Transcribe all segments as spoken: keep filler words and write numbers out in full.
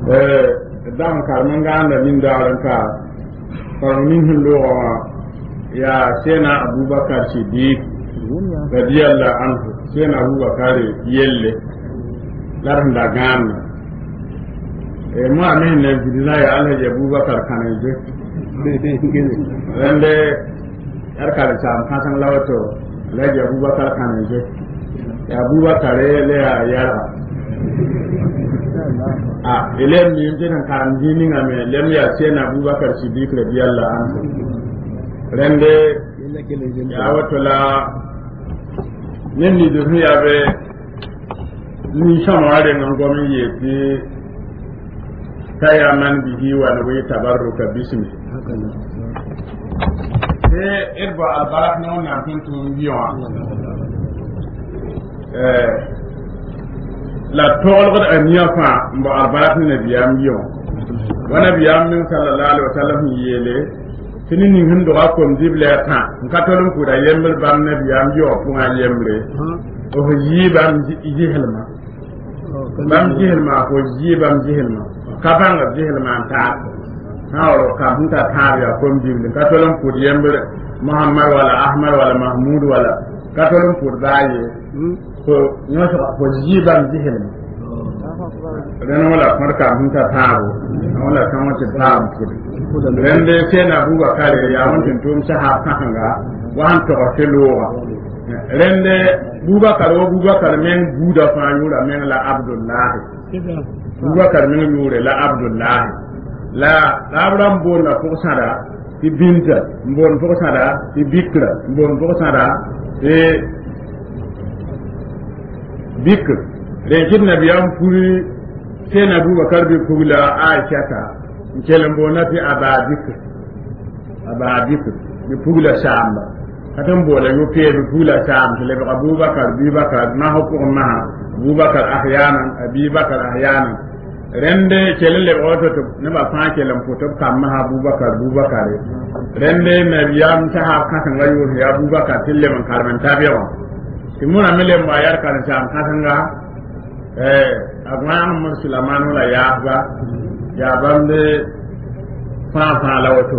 eh dan karman ga anda min da ranka farmin hindo ya sena Abubakar Siddiq radiyallahu anhu sena Abubakar yelle larin da gana e ma men ne bidina ya Alhaji Abubakar kanaje rende yar kala sam kasan lawato Alhaji Abubakar kanaje ya Abubakar le ya yara ah elem ni jinan kan dini ngame lem ya sena Abubakar Siddiq radiyallahu anhu rende ya wato la yenni duniya be ni shamare nan gomin yeti kaya man bihi wa nawi tabarruka bismi eh irba albarak ne wannan tuntun biyo eh la tolgod aniya fa mbo albarak ne biyam biyo wana biyam min sallallahu alaihi wasallam yele tini ni hindo ko ndible ta nkatolum ko da yember bam ne biyam biyo ko nga yembre o yibam jihelma bam jihelma ko yibam jihelma kabanga jihelma ta hawro ka hunta tabiya ko ndible katolum ko yembre Muhammad wala Ahmad wala Mahmud wala katolum ko daye ko nyoso ko yibam jihelma dan wala marka hunta tabo wala kan wata tabo rende sena Abubakar ya wantin tum sahab kanga wan to kelowa rende Abubakar o Abubakar men buda fa yura men la Abdullah Abubakar men yure la Abdullah la Abraham bona ko sada ti binta mbon ko sada ti bikra mbon ko sada e bikr rejin nabiyam puri sena Abubakar bi kula Aisha ta kelem bonati abadik abadik bi pugla samba katam bola yo pe bi pugla samba le Abubakar bi Bakar ma hukum ma Abubakar ahyanan Abubakar ahyanan rende kelele oto to ne ba fa kelem foto kam ma Abubakar Abubakar rende nabiyam ta ha kan ga yo ya Abubakar tille man karman tabiwa timuna mele ma yar kan sam kan ga eh agwan musliman la ya ba ya bambe fa fa la wato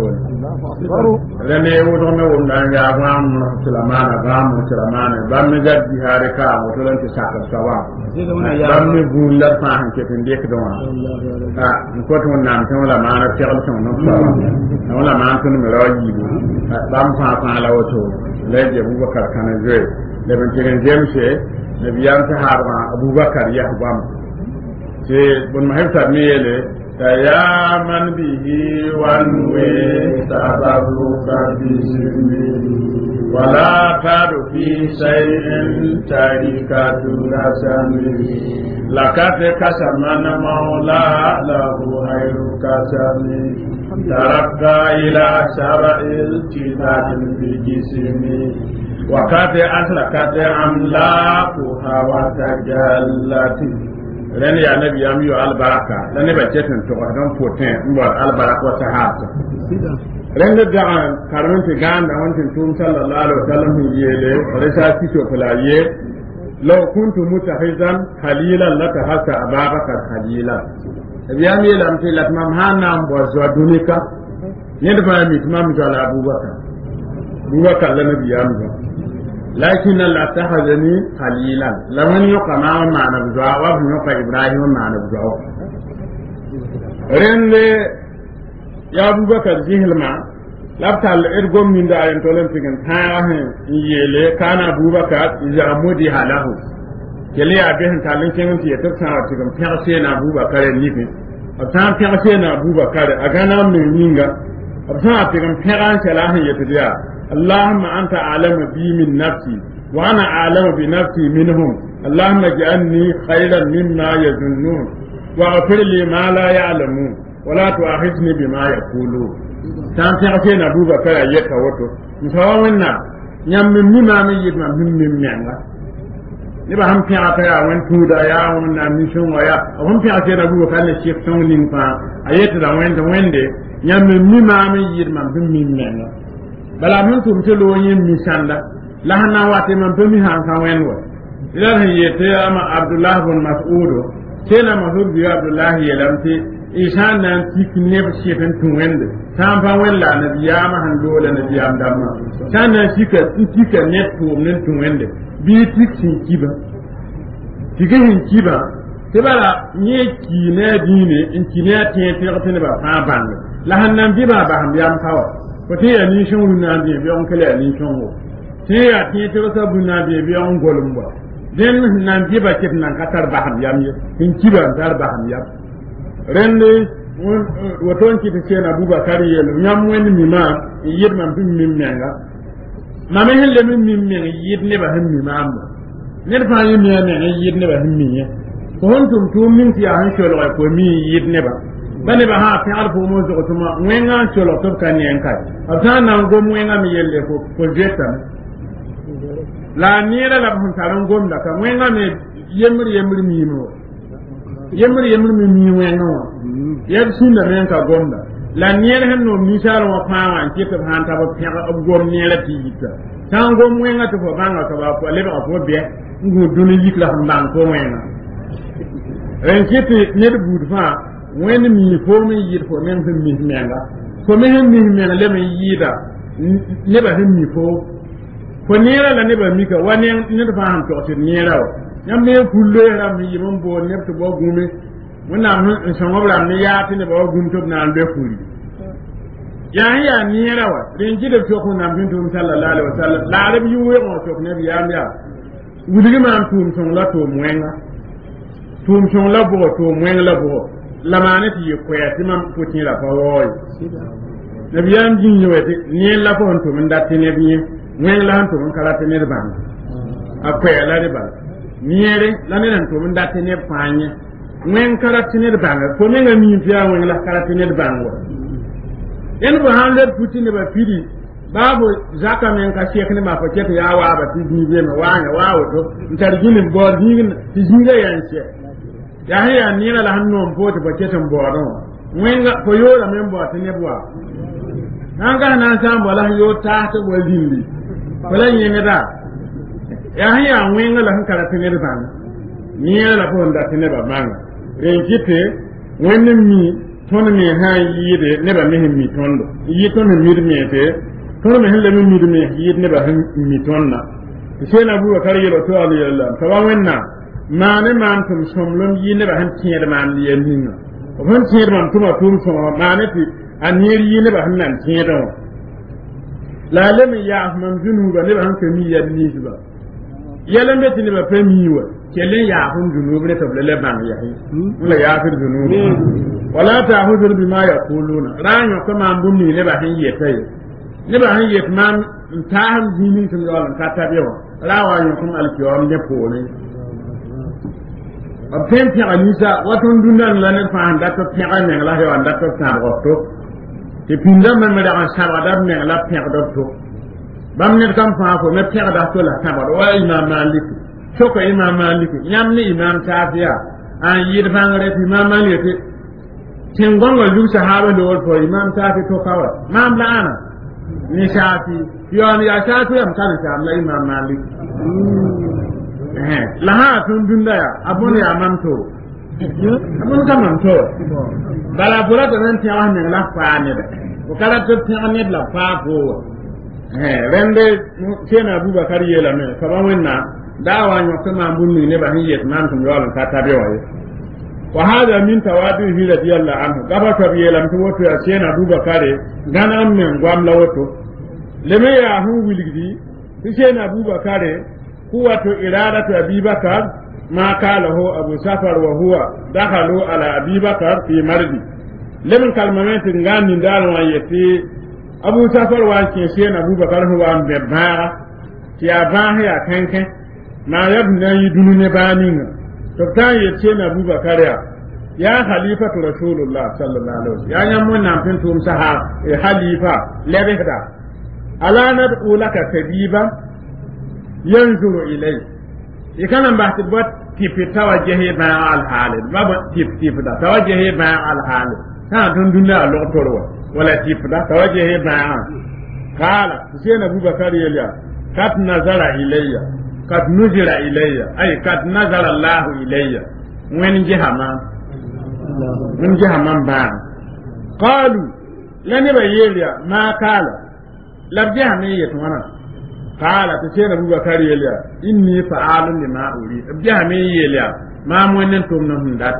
rene wodo me wonda ya bam musulmana bam musulmana bam me jaddi hare ka wato lan ta saka sawa bam me bulla fa han ke tin dek do ha ko to nan tan wala mana tegal tan non sawa wala man tan me rawi bam fa fa la wato leje Abubakar kana je le ben tigen jemse ne biyan ta harba Abubakar ya bam je bon mahibta me yele ya man bihi wanwe sababuka bismi wala tadu fi shay'in tarikatu rasami lakate kasamana maula lahu hayru kasami tarakka ila shara'il kitabin bi jismi wakate asrakate amlaku hawa tajallati ren ya nabi ya miyo albaraka la ne ba cetin to don potin mbo albaraka wa sahaba ren da da karmin ti ganda wantin tum sallallahu alaihi wasallam yele rasa fito fulaye law kuntu mutahizan khalilan la tahassa ababaka khalilan ya mi lam ti latmam hanam bo zo dunika ne da ba mi tamam ga Abubakar Abubakar la nabi ya miyo لكن الله اتخذني خليلا لمن يقع معه معنى بزعوة ومن يقع إبراهيم معنى بزعوة رند يا أبو بكر جهل ما لابتال إرقم من دعا ينتولن تكن تاهم يلي كان أبو بكر إذا مدها له يلي أبيهن تالن كنت يتبسان وتكن تغسين أبو بكر النفس أبسان تغسين أبو بكر أغانا من مينغا أبسان تكن تغان سلاح يتديا اللهم أنت أعلم بي من نفسي وأنا أعلم بنفسي منهم اللهم اجعلني خيرا مما يظنون واغفر لي ما لا يعلمون ولا تؤاخذني بما يقولون كان تغفين أبو بكر يتوتو نسوامنا نعم مما من يدنا من من معنى نبا هم في عطايا وان تودا يا وان نشون ويا هم في عطايا أبو بكر الشيخ سون لنفا أيتنا وين وين دي نعم مما من يدنا من من معنى bala mun tum te lo yin mi sanda la hana wate man to mi han kan wenwo ila yete ama Abdullah bin Mas'ud tena mahud bi Abdullah yelamti isan nan tik neb shetan tuwende tan fa wella na biyama han dole na biyam damma tan nan sika tika net to nen tuwende bi tik sin kiba tikin kiba te bala nye ki ne dine in ki ne te te ko ne ba fa bang la han nan bi ba ba ham biyam kawa ko te ya ni shon na bi bi on kale ni shon wo te ya te te ko sabu na bi bi on golum ba den nan bi ba kit nan katar ba ham yam ye in kiba tar ba ham yam rende waton ki te na Abubakar yelo nyam wen mi ma yid man bi mi menga ma me helle mi mi menga yid ne ba ham mi ma am ne fa yi mi ne yid ne ba ham mi ye ko hon tum tum min ti an sholo ko mi yid ne ba bane ba ha fi alfu mo zo tuma wenga sholo to kan yen kai afana ngo wenga mi yelle ko ko jeta la nira la hun taron gomda ka wenga me yemri yemri mi no yemri yemri mi mi wenga yeb sunna men ka gomda la nira hen no misal wa pawa ke to han ta ba fi ab gom nira ti yita tan gom wenga to ba nga ka ba ko le ba ko be ngu duni yikla han ko wenga en kiti ne de budfa wen mi fo mi yir fo men fo mi menga ko men mi menga le mi yida ne ba mi fo ko nira la ne ba mi ka wani ne da fa han to ti nira o nyam me kullo ra mi yimon bo ne to bo gume wona mun so ngobla mi ya ti ne bo gum to na be furi ya ya nira wa rin ji da to ko na bin to sallallahu alaihi wasallam la arab yu we ko to ne biya ya wuli ma tum son la to mwenga tum son la bo to mwenga la bo la manati ye ko ya timam ko tin la fa woy nabiyan jin yewete ni la ko to min datte ne biye mwenga la to min kala te ne ban akwai la de ban niere la ne to min datte ne fanye mwen kala te ne ban ko ne ngami fiya mwen la kala te ne ban wo en bo han le puti ne ba fidi babu zaka men ka shek ne ma fa ke ya wa ba ti bi be ma wa nya wa to ntarjini bo dingin ti jinga yanche ya haya ni la hanno mpoto ba ke tan bo no mwenga ko yora men bo ta ne bo nanga na sambo la yo ta ta bo dindi wala yenge da ya haya mwenga la hankara ta ne ban ni la ko nda ta ne ba manga ren kite wonni mi ton me ha yide ne ba me mi tondo yi ton mi mi te ton me helle mi mi yide ne ba mi tonna sai na buwa kar yelo to ali yalla tawa wenna mane man tum somlum yi ne ba han tiyer man yen hinna o han tiyer man tuma tum so mane ti anir yi ne ba han nan tiyer do la lam ya man junuba ne ba han ke mi ya ni ba yalan be tin ba pe mi wa kelen ya hun junuba ne tabla ban ya hi la ya fir junuba wala ta'hudu bima yaquluna ranyo kama mbuni ne ba han yetai ne ba han yet man ta han dini tun yawan ka ta bewa rawa yo kuma alkiyam ne pole abten ti anisa watun dundan la ne fa anda to ti ane la he anda to ta to ti pinda man me da an saba da me la pe do to bam ne kam fa ko me pe da to la saba wa imam malik to ko imam malik nyam ni imam tafiya an yir bangare ti imam malik tin gongo lu sahaba do to imam tafi to kawa mam la ana ni shafi yani ya shafi am kan ta Allah imam malik eh la ha tun dunda ya abun ya mamto abun ka mamto bala bura da nan tiya wannan la fa ne da ko kala to tiya ne la fa ko eh rende kena Abubakar yela me saba wenna dawa nyo kama bunni ne ba hiyet man tun yawan ka tabe waye wa hada min tawadihi radiyallahu anhu gaba ka yela to woto ya kena Abubakar gana men gwam la woto leme ya hu wilgidi kena Abubakar huwa to iradatu Abubakar ma kala ho Abu Safar wa huwa dakhalu ala Abubakar fi mardi lemin kalmamenti ngani ndalo wa yeti Abu Safar wa ke kena Abubakar huwa ambe bara ti abahe ya kanke na yabna yidunu ne baninga to tan yeti na Abubakar ya ya khalifatu rasulullah sallallahu alaihi wasallam ya nyamun nan pintum saha e khalifa lebehda ala nad'u laka tabiba yanzuru ilay ikana bahti bot tipi tawajjahi ma al halid baba tip tip da tawajjahi ma al halid ta dun dunna lo torwa wala tip da tawajjahi ma qala sayna Abubakar yaliya kat nazara ilayya kat nuzira ilayya ay kat nazara Allah ilayya wen jihama من جهة من بان قالوا لن يبيليا ما قال لبجها مية وانا قال تشين أبو بكر يليا إني فعال لما أريد بجها مية يليا ما موين توم نهم دات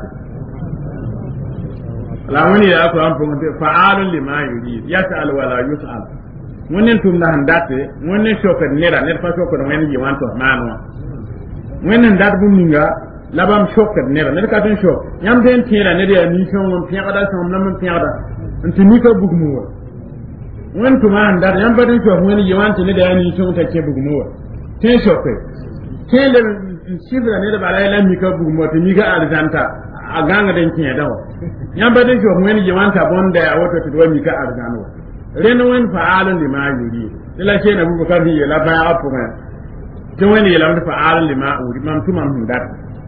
لا من يأكل أم فعال لما يريد يسأل ولا يسأل موين توم نهم دات موين شوكر نيرا نيرفا شوكر موين يوان تو مانوا موين دات بومينغا labam shokat nera ne ka tan shok yam den tira ne dia ni shon mon fiya da shon nam mon fiya da anti ni ka bugmu wa won to man da yam badin shok woni yawanti ne da ni shon ta ke bugmu wa ten shokke ten le sibra ne da bala la mi ka bugmu to ni ga arzanta a ganga den tiya da wa yam badin shok woni yawanta bonda ya wato to mi ka arzano ren won fa'alun lima yuri ila ce na bubakar ni la ba apu ne to woni la fa'alun lima uri mam tu mam hindat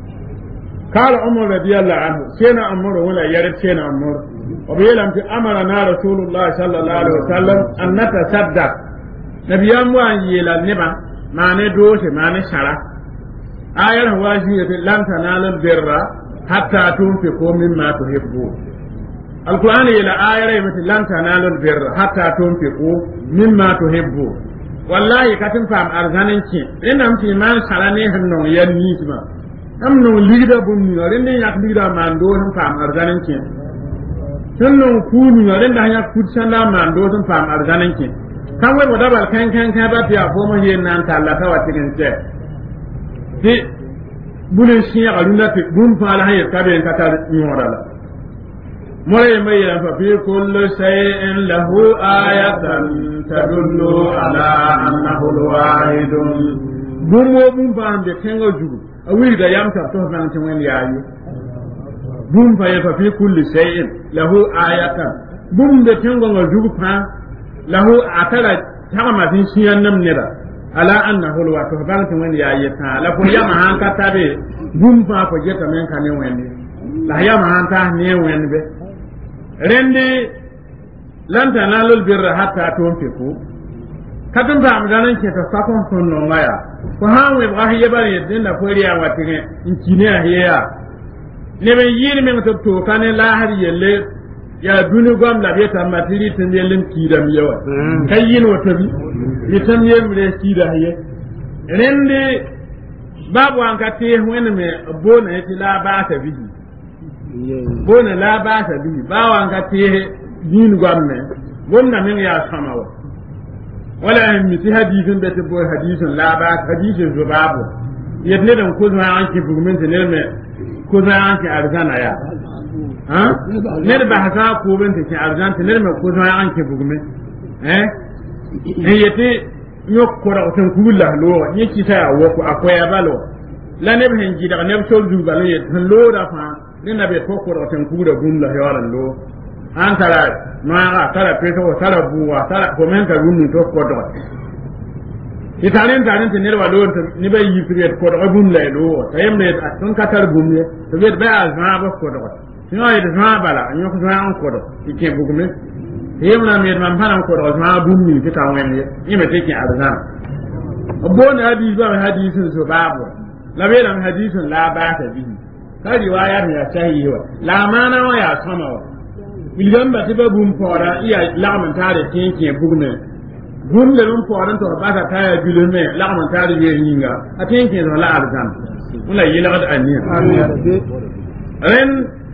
قال عمر رضي الله عنه سينا عمر ولا يرد سينا عمر وبيلم أمرنا رسول الله صلى الله عليه وسلم أن نتصدق نبي أموان يلا نبا ما ندوش ما نشرع آية واجهة لن تنالوا البر حتى تنفقوا مما تحبون القرآن يلا آية مثل لن تنالوا البر حتى تنفقوا مما تحبون والله كتن فهم أرزانك إنهم في ما نشرع نهنو ينيسما am no lida bun ni ren ne yak lida man do tan fam arzanan kin tan no ku ni ren da yak ku sanda man do tan fam arzanan kin kan wai wada bal kan kan ka ba fiya ko mo yen nan ta Allah ta wati kin ce di bulen shi ya aluna te bun fa la hayya ka be ka ta ni wala la moy mai ya fa fi kullu shay'in lahu ayatan tadullu ala annahu al-wahidun bun mo bun fa ande kengo jugu أويل دا يامتا توفان تمين يايو بوم فايفا في كل شيء له آية بوم دا تنغو نجوبا له أتلا تغمى في شيئا نمنرا على أنه لو توفان تمين يايو لكو ياما هانكا تابي بوم فافا جيتا من كان وين لا ياما هانكا نيوين بي رندي لن تنالوا البر حتى تنفقوا katin ba mu ganin ke ta sakon sunno maya ko han we ba hiye bari yedin da koriya watine in kine hiya ne ben yiri men to to kane la har yelle ya dunu gam la beta matiri tin yellen kidam yawa kayin wato bi yitam yemre kida hiye rende babu an ka te wani me bona yati la ba ta bi bona la ba ta bi ba wan ka te dinu gam ne gomna men ya samawa wala miti hadisin da tabo hadisin la ba hadisin zubabu yadne dan ko zama an ki bugumin ne me ko zama an ki arzana ya ha ne ba haka ko ben ta arzanta ne me ko zama an ki bugumin eh ne yete yok ko da tan kula lo ni ki ta wo ko akwai balo la ne ben ji da ne so du balo ye tan lo da fa ne na be ko ko da tan kula gunla yaran lo an tara ma tara peto tara buwa tara komenta gunni to ko do italen talen te nerwa do ni bay yifriet ko do bun lay do tayemne ton katar gunni to be ba azma ba ko do sino ay azma bala nyo ko an ko do ike bugume yemna me man fanan ko do azma bunni te ta wenye ni me te ki azna abon hadisi ba hadisin so babu la be lam hadisin la ba ta bi ka riwaya ya sahihi la mana wa ya sama wa ilgam ba tiba bum fora iya lagman tare tinki bugne bum le bum fora to ba ta kaya bilme lagman tare ye yinga atinki no la arzan wala yilagad aniya ren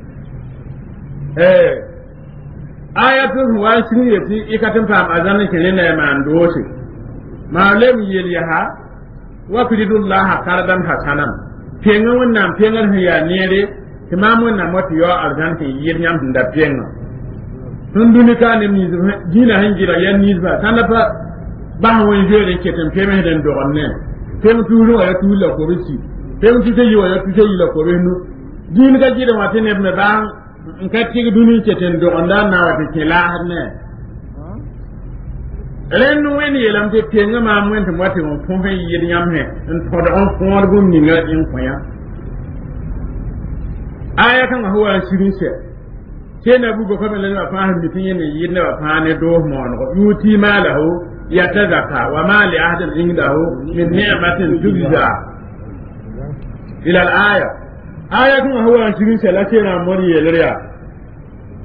eh ayatun wasiyati ikatin fam azan kenin ne man doshi malem yeliha wa fidullah qardan hasanan penga wannan pengar ya nere timamun na moti yo arzan ke yinyam da penga sun dunika ne mi dina hangira yan nizba tanafa ba won jere ke tan peme den do onne tem tuulu ya tuula ko risi tem ti te yo ya tu te yila ko renu din ga jira wate ne me ba en ka ti duni ke tan do onda na wate ke la ne renu wen yelam te penga ma mun te wate on fon fe yidi nyam he en to do on fon gun ni ga in koya aya kan huwa shirise kena bugo ko melen wa fahim bi tinye yinne wa fane do mo no yuti malahu yatazaka wa ma li ahadin indahu min ni'matin tujza ila al-aya ayatun huwa shirin sala kena mori yelriya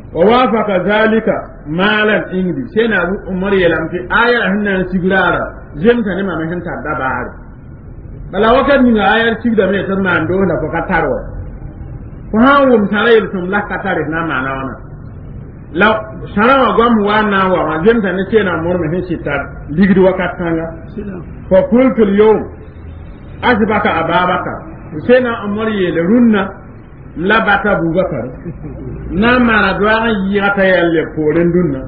wa wafaqa zalika malan ingdi sai na umar yalam fi aya hinna sigrara jemta ne ma me hinta dabar bala wakat ni ayar sigda me tan man do la ko kataro ko hawum tarayil tum la katare na mana wana la sharawa gwam wana wa jemta ne sai na mor me hin sitar ligdi wakatanga fa qultu al yawm asbaka ababaka sai na umar yele runna la bata Abubakar na mara doa yi ata yalle poren dunna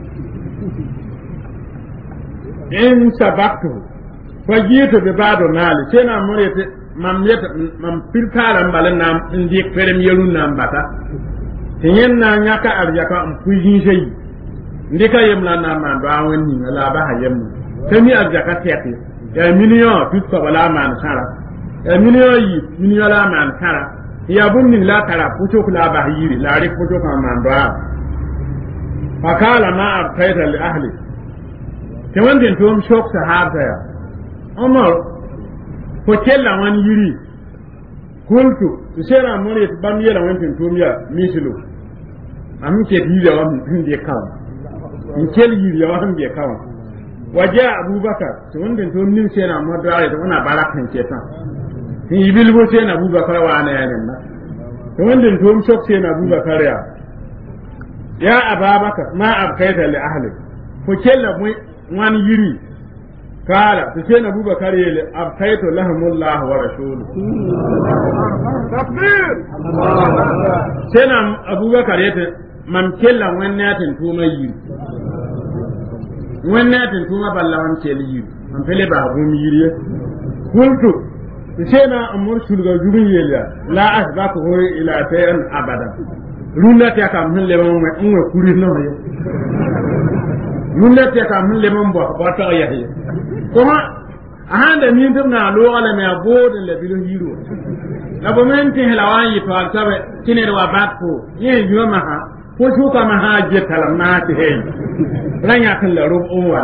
in sabakto fajito be bado nali cena morete mam yeta mam pirkala mbalan nam indi ferem yelun nam bata tinyen na nyaka arjaka am puji sey ndika yemla na man do awon ni la ba hayem temi arjaka tete ya million tout ko wala man sara ya million yi million la man sara ya bunni la tara pucho kula bahiri la ri pucho ka manda fakala ma abtaita li ahli ke wanda to shok sahaba ya umar ko kella wan yiri kultu sera mori bam yela wan to miya mislu am ke diya wan hinde kaw in kel yiri ya wan be kaw waja abubakar to wanda to min sera modare to wana barakan ketan in bil bo sai na Abubakar wa ana yanin na to wanda to mu shok sai na Abubakar ya ya Ababakar ma abkaita li ahli ko kella mu wani yiri kala to sai na Abubakar ya li abkaitu lahumullahu wa rasuluhu takbir sai na Abubakar ya ta man kella wannan yatin to mai yiri wannan yatin to ma ballawan kella yiri an fele ba gumi yiri kuntu سينا أمور سلغة جبية لا أسبقه إلى تيرا أبدا لولا تيكام من لمن أمور كوري نوعي لولا تيكام من لمن بطاقة يحيي كما أهاند مين تبنا لو على ما بود اللي بيلو هيرو لابو من تهلوان يطوال سبب تنير واباتكو يه يومها فوشوكا مها جتلا ما تهي لن يكن لروب أموال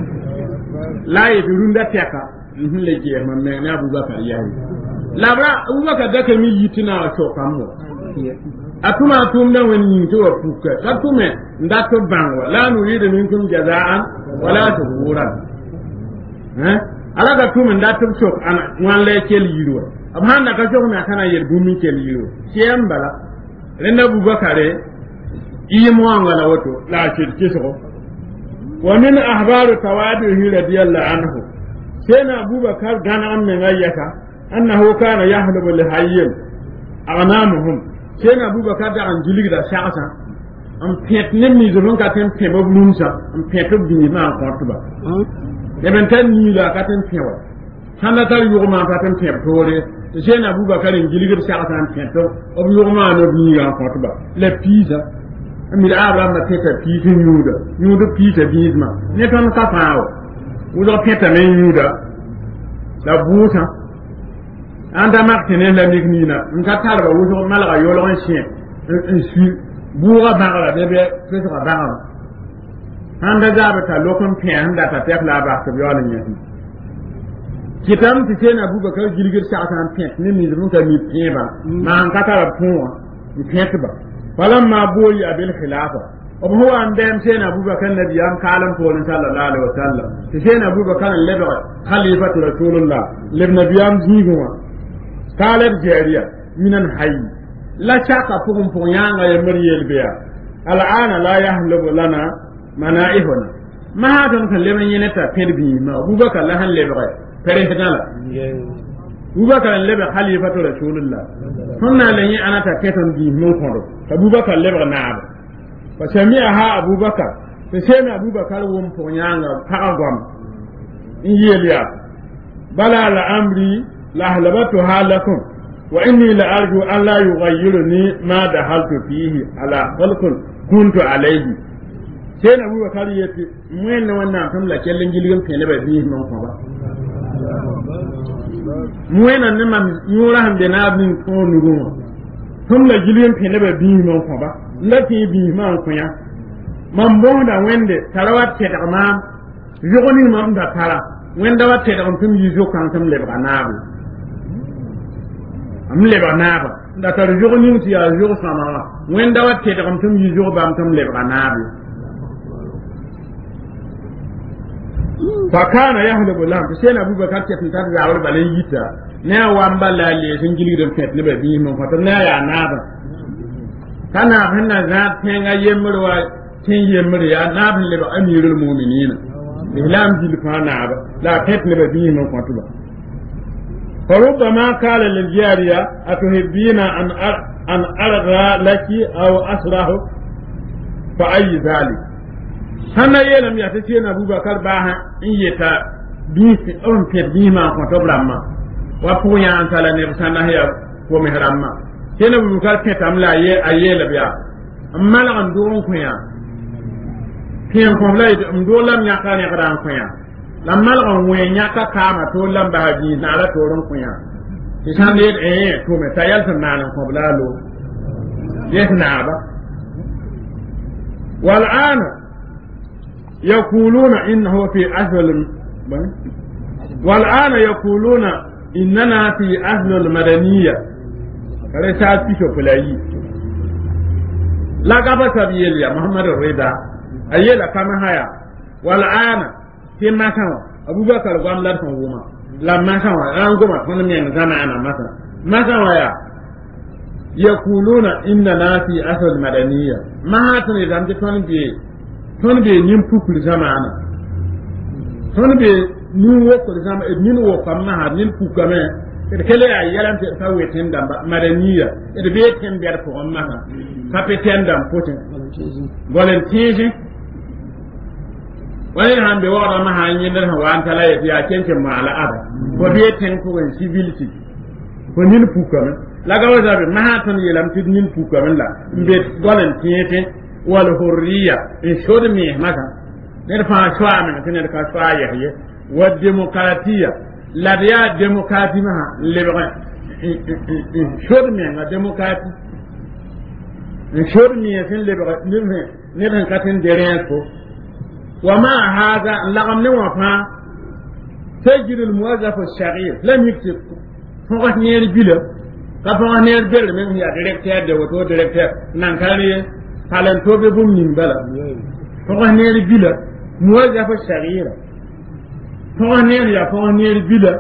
لا يدرون دا تيكا ihun le je man me na Abubakar yayi labra Abubakar da ke mi yitina wa to kammo atuma tum da wani to fuka katume ndato banwa la nuridu minkum jazaan wala tuhura eh ala ka tum ndato chok ana wan le kel yiro abhanda ka chok na kana yer bumi kel yiro kiyam bala renda Abubakar yi mo ngala wato la shirki so wa min ahbaru tawadihi radiyallahu anhu سينا أبو بكر كان أمن غيكا أنه كان يحلب لحيين أغنامهم سينا أبو بكر دعن جلق دا شعصا أم بيت نمي زلون كاتن بيبب نمسا أم بيتب بنيما أقواتبا يبن تن نيلا كاتن بيبب سانا تال يغما كاتن بيبب توري سينا أبو بكر جلق دا شعصا أم بيتب أب يغما نبنيما أقواتبا لبيزا أمي الآبرام نتيتا بيزا نيودا نيودا بيزا بيزما نتون كفاو wuzo peta men yuda la buta anda martene la mignina nka tarba wuzo malga yolo en chien en su buga bagala bebe pesa bagala anda zabata lokon pe anda ta tek la ba ko yolo nyati kitam ti sena Abubakar gilgir sa atan pe ni mi ruta mi peba ma an katara puwa ni petba falamma boyi abil khilafa وهو عندهم سيدنا أبو بكر النبي يام كلام فول صلى الله عليه وسلم سيدنا أبو بكر اللي خليفة رسول الله لابن بيام زيغوا قال الجارية من الحي لا شك فهم فيان يمري البيع الآن لا يحلب لنا منائهنا ما هذا كلام ينتا تربي ما أبو بكر له اللي بغى فريحنا أبو بكر اللي خليفة رسول الله هنا لين أنا تكتم بي من كله أبو بكر اللي بغى نعم فسمعها أبو بكر فسمع أبو بكر ومفونيانا فأقوم إيليا بلا لأمري لأهلبتها لكم وإني لأرجو أن لا يغيرني ما دخلت فيه على خلق كنت عليه سيدنا أبو بكر يتي موين وانا فملا كيلن جلغم كيلبا فيه من قبا موين أنما يورهم بنابن كون نغم فملا جلغم كيلبا فيه من قبا lati bi man kunya man bonda wende tarawat te dama yogoni mam da tara wenda watte da on tum yizo kan tum le banabu am le banabu da tar jogo ni ti ya jogo sama wen da wat te da kam tum yi jogo bam tum le banabi fa kana yahdabu lam sai na Abubakar ke tar da wal balai yita ne wamba la le sun gili da fet ne ba bi mun fa na ya na ba kana hanna za ta ga yemruwa tin yemru ya na bin le amirul mu'minin ihlam jil fa na ba la fet ne ba bi mun fa tuba فربما قال للجارية أتحبين أن أن أرغى لك أو أسره فأي ذلك هنا يلم يتسين أبو بكر باها إن يتا بيس أم في بيما كتبرما وفويا أنت لنبسانا هي ومهرما كنا أبو بكر كتاملا يه أيه لبيا أما لغن دورون كويا كيان كملا يدور لم يكن يقرأ كويا lammal on wen nyaka kama to lamba bi na la to ron kunya isan de eh to me tayal tan nan ko blalo yesna ba wal ana yaquluna innahu fi asl wal ana yaquluna innana fi asl al madaniyya kare ta fito fulayi la gaba sabiyya muhammad rida ayyela kama haya wal ana ke matawa Abubakar gwamlar kan goma la matawa an goma kun men zama ana mata matawa ya yaquluna inna la fi asl madaniyya ma hatun idan je ton bi ton bi nim pukul zamana ton bi ni wo ko zama e ni wo kam ma ha nin pukame e kele ya yalan te ka weten dam madaniyya e be ten ber ko on ma ha ka pe ten dam poten golen tiji wani han be wara ma han yin dan wan tala ya ya kenken ma ala ada ko be ten ko en civility ko nin pukame la ga waza be ma hatan yelam tid nin pukame la be golen tiete wal hurriya in shod mi maka ne fa shwa men tin ka shwa ya ye wa demokratiya la dia demokrati ma le be shod mi na demokrati in shod mi fin le be ne ne ben katen derien ko وما هذا لغم نوفا تجد الموظف الشغير لم يكتب فقط نير بلا كفوا نير بلا من هي ديريكتور دو تو ديريكتور نانكاري تالنتو بيبوم نين بلا فقط نير بلا موظف الشغير فقط نير يا فقط نير بلا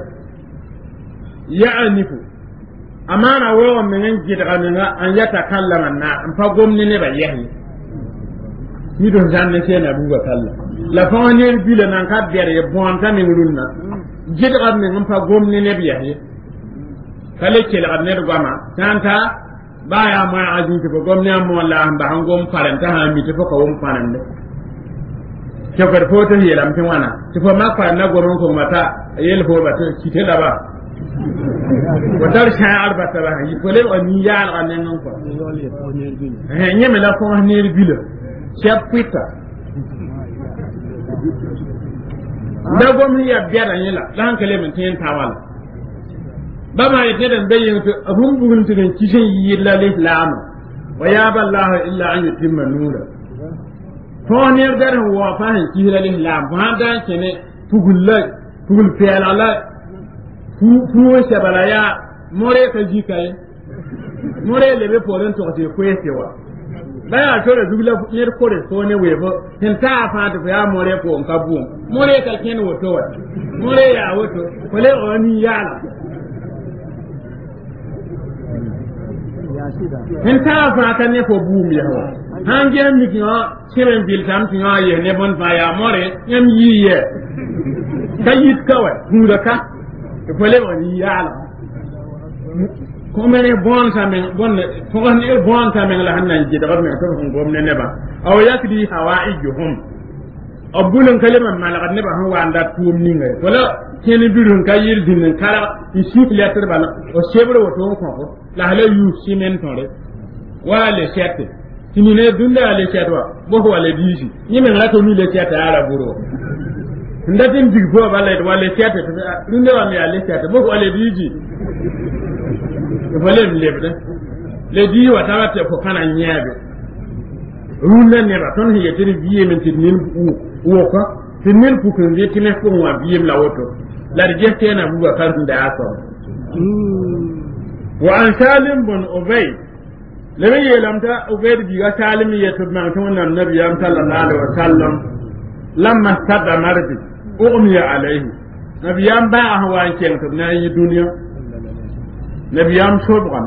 يعنف أمانة وهم من جد غننا أن يتكلم الناس فقوم نيبا يهي يدون زان نسينا أبو بكر la fawani bila nan ka bere bonta min runna jid gad min am fa gomni ne biya he kale ke la ne goma tanta baya ma azin ko gomni am wala am ba ngom parenta ha mi to ko won panande ke ko foto he lam tin wana to fa ma fa na goron ko mata yel fo ba to kite da ba wadar sha arbata ba yi ko le on ya al anen non ko he nyeme la fawani bila chapita da gwamnati ya biya da yela da hankali mun tin tawala ba ma yadda da bayin to abun bugun tin kishin yi lalle lama wa ya ballahu illa an yutimma nura to ne da wa fa hin ki lalle lam ba da kene tugulla tugul fiala la fu fu se balaya more ka jikai more lebe polen to se ko yewa baya to da dugla ne ko re so ne webo tin ta fa da ya more ko on kabu more ka ken woto wa more ya woto kole oni yala tin ta fa ka ne ko bu mi yawa han ge mi ki ha siren bil tam ti ha ye ne bon fa ya more yam yi ye kayit kawai hura ka kole oni yala ko mene bon ta men bon ko ne bon ta men la hannan ji daga men to ngom ne ne ba aw yakdi hawaijuhum abulun kaliman malakat ne ba han wanda tum ni ngai wala kene birun kayir din kala isi letter bala o sebre woto ko ko la hala yu simen tore wala le sete tini ne dunda le setwa bo ko wala disi ni men la to mi le sete ara buro ndatin digbo bala wala sete dunda wa mi ale sete bo ko wala disi vole lebde le di wa tawate ko kana nyaade runne ne ba ton hiye tiri biye men tin wo ko tin men fu ko ngi tin ko wa biye la woto la de jeste na buga kan da aso وعن سالم بن أبي لم يلمت أبي بيغا سالم يتبع كون النبي صلى الله عليه وسلم لما استدى مرضي أغمي عليه نبيان باعه وان كنت بناي الدنيا نبيان شبغا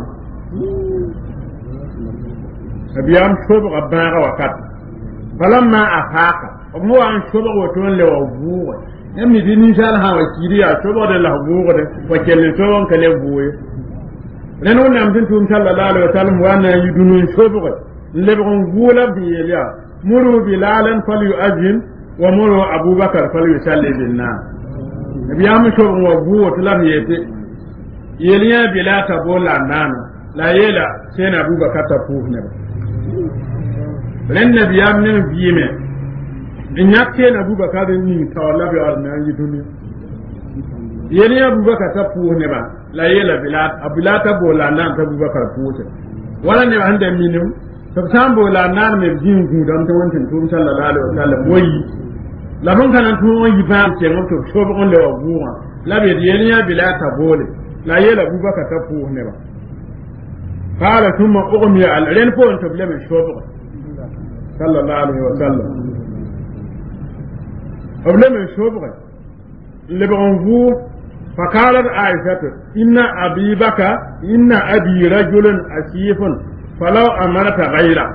نبيان شبغا باعه وقت فلما أفاق هو عن شبغ وتون لوبوه يمي دي نيشال ها وكيريا شبغ لوبوه وكل شبغ كلبوه لأنه نعم تنتم صلى الله عليه وسلم وانا يدنون شبغ لبغن بولا بيليا مروا بلالا فليؤذن ومروا أبو بكر فليسلي بالناس نبيان شبغ وبوه تلم يتي يليا بلا تبولا نانا لا يلا سين أبو بكر تفوه نبا لأن نبيان من بيمه إن يكتين أبو بكر نين تولى بأرنا يدنون يليا أبو بكر تفوه نبا la yela bilat abulata bola nan ta bubakar puta wala ne hande minum to sambo la nan me jin gudam to wontin tum sallallahu alaihi wasallam moyi la bon kan to moyi ba ce mo to so bon le wabuwa la be yeliya bilata bole la yela bubakar ta pu ne ba qala thumma ughmi al ren po on to bleme shobo sallallahu alaihi wasallam problème shobo le bon vous فقالت عائشة إن أبي بكر إن أبي رجل أسيف فلو أمرت غيره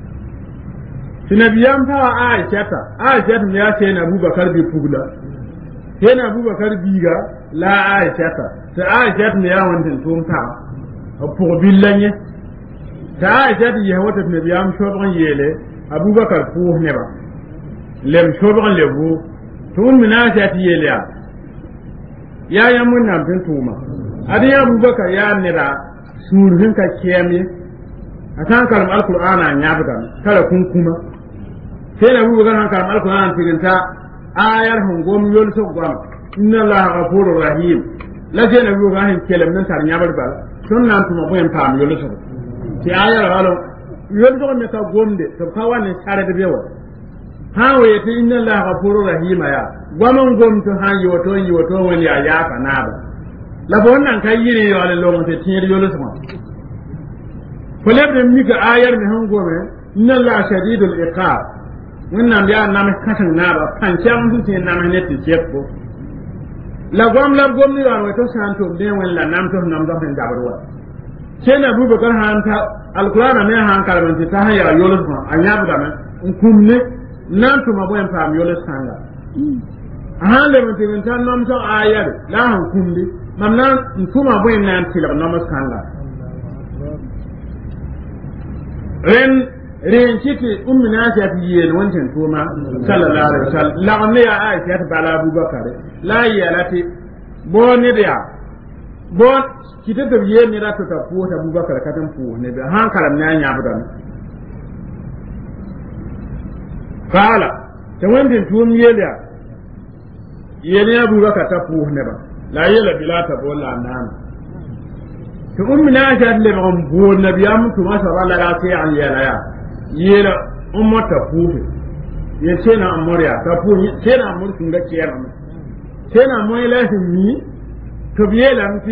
سنبيان فا عائشة عائشة يا سين أبو بكر بفغلا سين أبو بكر بيغا لا عائشة سعائشة يا وانتن تومتا أبو بالله سعائشة يهوت نبيان شبغن يلي أبو بكر فوه نبا لم شبغن لبو تون مناشة يلي ya ya mun nan bin tuma adi ya Abubakar ya nira surhin ka kiyami akan kalmar alqur'ana nya budan kala kun kuma sai da Abubakar han kalmar alqur'ana cikin ta ayar hungom yol so gwam inna allaha ghafurur rahim la sai da Abubakar han kelam nan tar nya bar bal sunnan tuma boyen pam yol so ti ayar halo yol so me ka gomde to kawane sare da bewa hawo yete inna allaha ghafurur rahim ya gwamon gomto han yoto yoto wani ya ya kanaba la bonnan kai yiri yo ale lo ngote tiir yo lo sama ko lebre mi ga ayar mi han gome inna allaha shadidul iqab wannan ya nam katan naba kan cham du tin nam ne ti chekko la gom la gom ni wan wato santo de wala nam to nam do hen dabarwa kena Abubakar han ta alqur'ana me han kalman ta ha ya yo lo sama anya bu da men kumne nan to maboyen pam yo lo sanga ahale mutimin tan nom so ayar la han kundi mamna ntuma boyen nan tilar nom sanga ren ren kiti ummi na ta yen wancan tuma sallallahu alaihi wasallam la ne ya aisha ta bala Abubakar la yalati boni dia bon kita da yen ni rata ta fu ta Abubakar katan fu ne da han karam na nya budan qala ta wandin tum yeliya yene Abubakar ta fu ne ba la yela bilata bolla nan to ummi na ta le ron bo nabiyam to ma sha Allah la sai an yela ya yela umma ta fu ye sena amoriya ta fu sena amor sun ga kiyama sena moy la mi to biyela mti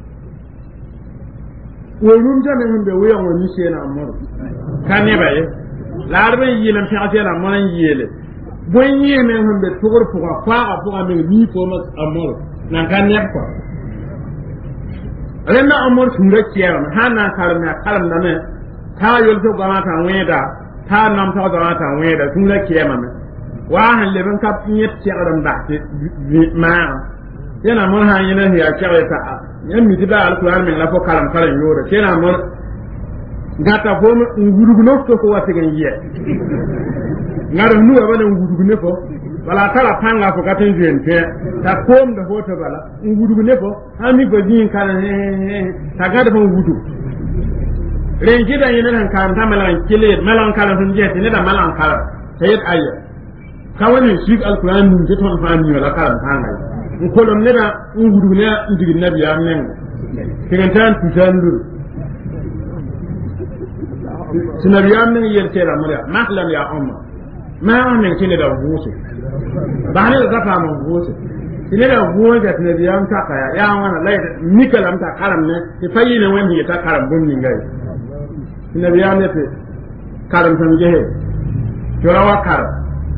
worum ta men be wuyan woni sena amor kan ne baye larbe yilam fi atela mon yele boy ñi men humbe tugur fuga faaga fuga men ni fo mas amor nan kan ne ko rena amor sunga kiyam hana karna karam na me ta yol to gama ta weda ta nam ta gama ta weda sunga kiyam me wa han le ban kap nyet ci aram ba ci ma yana mon han yina ya kyawe ta yan mi ti ba alquran men la fo karam karam yoro kena mon gata fo ngudugu no to ko wati gan yiye ngaro nu wala ngudugu ne fo wala tara panga fo katen jente ta kom da hoto bala ngudugu ne fo ami go jin kala ta gada fo ngudu ren jida yina nan kan ta malan kile malan kala sun je ne da malan kala sayid ayya kawani shi alquran nun je ton fa mi wala kala panga ko lom ne da ngudugu ne ndigi nabi ya men tigantan tujandu سنبيان من يرتير مريا مهلا يا أمة ما من كنا دوغوسي بعدين دفع من غوسي tine da buwa da tine biya mta kaya ya wana lai mikala mta karam ne ti fayi ne wani ta karam bun ni ngai tine biya ne te karam tan jehe jorawa karam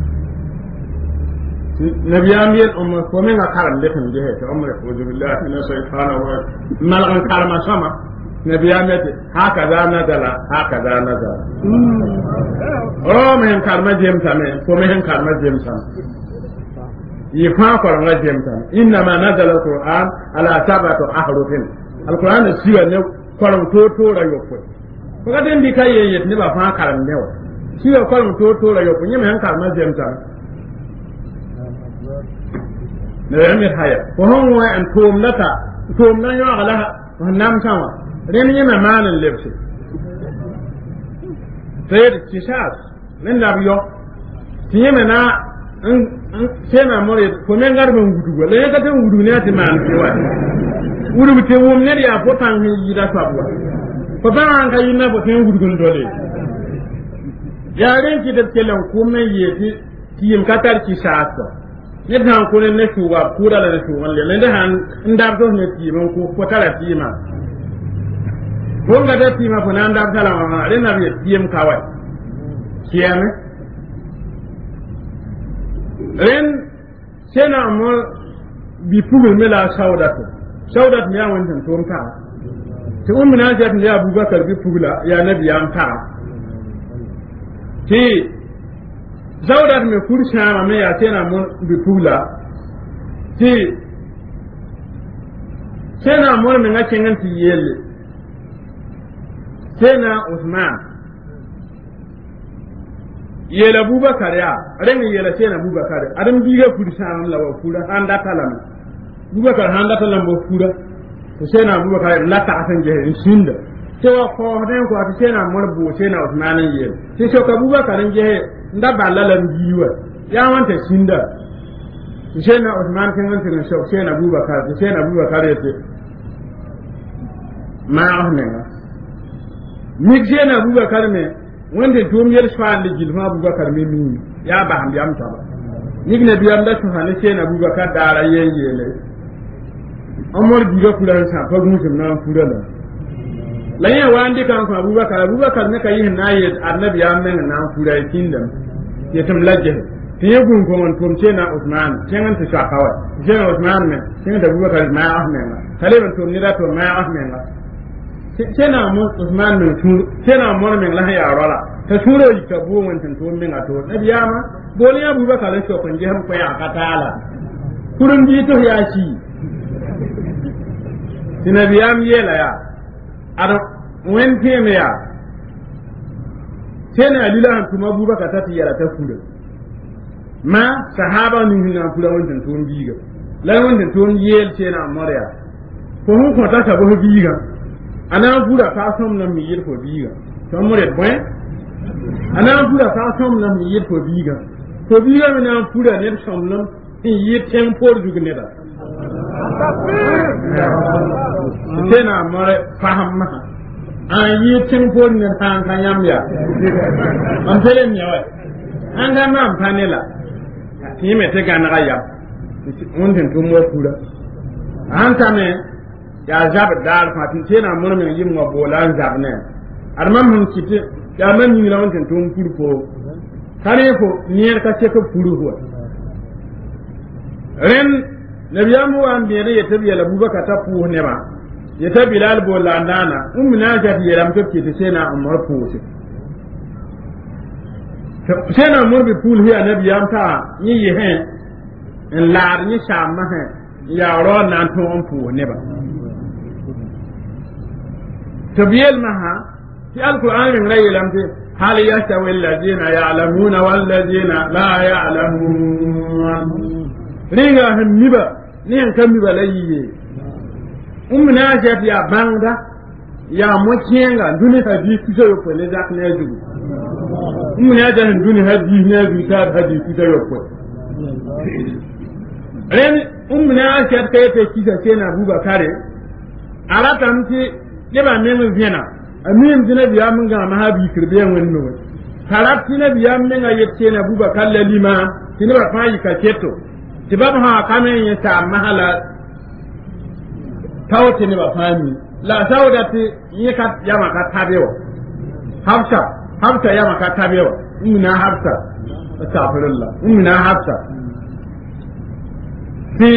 nabiyam yen umma ko men karam de tan jehe to umma ko billahi min shaytanir rajim mal karama sama nabiyam ne haka da nazala haka da nazala oh men karma jem tame ko men karma jem tame yifa ko ran jem tame inna ma nazala alquran ala sabatu ahrufin alquran siwa ne ko ran to to ra yokko ko ga den bi kai yet ne ba fa karam ne wa siwa ko ran to to ra yokko nyame han karma jem tame ne yamir haya ko hon wa an tum lata tum nan yo ala nam sama ren yema manan lebse sayed kishas nen la biyo tiyeme na en sena more ko men garbe ngudu wala ya kata ngudu ne ati man ke wa ngudu te wum ne ya potan yi da sabwa ko ba an ga yina bo ten ngudu gon dole ya ren ki da kelan ko men yeti tiyem katar kishas ne dan ko ne ne shuwa kura la shuwa le ne da han ndar do ne tiyem ko ko tara tiyema ko ga da tima ko nan da salama ma ren na bi tiyem kawai kiyame ren sena mo bi pugul mela saudatu saudat mi awon tan to mta ti ummi na jat ni abubakar bi pugula ya nabi ya mta ti saudat me kursha ma me ya sena mo bi pugula ti sena mo me ngake nganti yelle sena usman yela abubakar ya ren yela sena abubakar adam biga kursha la wa kula handa talam abubakar handa talam bo kula to sena abubakar la ta asan je shinda to ko den ko ati sena mo bo sena usman yel ti so ka abubakar je nda balalan biwa ya wanta shinda sena usman kan wanta ne so sena abubakar sena abubakar yete ma ahmenga mi sena abubakar me wanda to miyar shafan da gilma abubakar me mi ya ba ham yam ta ba ni ne biyam da shafan ne sena abubakar da rayen ne amor biga kula sa fa gun sun nan kula la la ya wandi kan fa abubakar abubakar ne kai na yi annabi ya men nan kula kingdom ya tam lajje tiye gun ko on tom sena usman kengan ta sha kawai sena usman me kengan da abubakar ma ahmen kaleban to ni da to ma ahmen sena mo usman men tu sena mo men la ya rala ta turo yi ka bo wantan to men ato nabi ya ma boli abubakar le ko je ham ko ya katala kurun ji to ya ci sinabiyam yela ya ada wen teme ya sena alilahan tuma abubakar ta tiyara ta fuda ma sahaba ni hinga fuda wantan to biga la wantan to yel sena amariya ko hun ko ta ka bo biga ana fuda ta som na mi yir ko biga to more boy ana fuda ta som na mi yir ko biga to biga mi na fuda ne som na yir tem por jugne da sena more faham an yi tin ko ne tan kan yamya an tele ne wa an ga ma panela ti me te ga na ga ya mun tin to mo kura an ta me ya jab dal fa tin sena mun me yin wa bolan jab ne arman mun kiti ya man ni la mun tin to pur ko kare ko nier ka ce ko puru ho ren nabiyamu an bi ne ya tabiya abubakar ta pu ne ba ya ta bilal bola nana ummi na ta ya ram take ta sena umar fusi sena umar bi pul hi annabi yam ta yi yi he en lar ni shamma he ya ro nan to on fu ne ba tabiyal maha fi alquran min ghayr lam ti hal yastawi alladhina ya'lamuna wal ladina la ya'lamun ringa han niba ni en kan niba layiye umna jati ya banga ya mokienga duni hadi kusa yo pele dak ne jugu umna jati duni hadi ne ju ta hadi kusa yo ko ren umna jati kay te kisa sena abubakar arata mti yeba men viena amin dina biya mun ga mahabi kirbe wonno tarat dina biya men ga yete na abubakar lalima kina ba fayi ka keto tibab ha kamen ya ta mahala tawti ne ba fami la saudati yaka yama ka tabewa hafsa hafsa yama ka tabewa ina hafsa astaghfirullah ina hafsa fi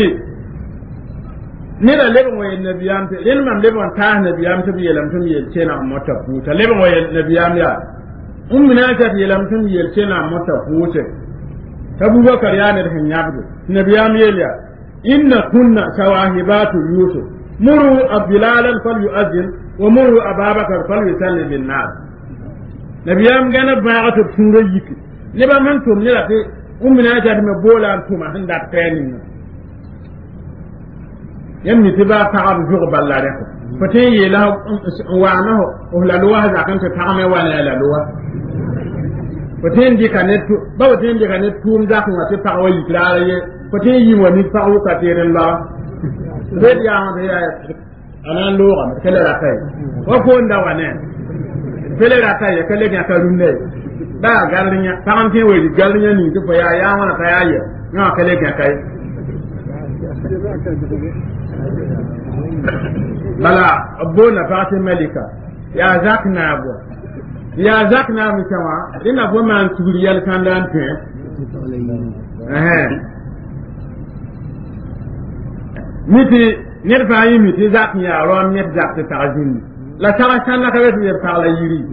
nira lebon waye nabiyam te len mam lebon ta nabiyam te yelam tum yel cena mota puta lebon waye nabiyam ya ummina ta yelam tum yel cena mota puta abubakar ya ne da hanyabdu nabiyam yeliya inna kunna sawahibatu yusuf muru abdilalan falyu'azzin wa muru ababakar falyusalli bin nas nabiyam gana ba'atu tunga yiki leba man tum nira te ummina ta me bola tuma handa tani yamni tiba ta'ab jugba la rek fatin yela wa nahu uhla luwa za kan ta ta'ame wa la la luwa fatin di kanet ba fatin di kanet tum za kan wata ta'awa yikra ye fatin yi wa ni ta'awu ka tirin la zai ya ma ya anan luwa kala ra kai ko ko nda wa ne kala ra kai ya kala ga ka runne ba garnya ta'am tin we garnya ni to fa ya ya ma ta ya ya na kala ga kai bala abona fati malika ya zakna abo ya zakna mi kama dina bo man turiyal kandan te eh miti nirfa yi miti zakni ya ron net zakta ta'zim la tara kana ka wetu yer tala yiri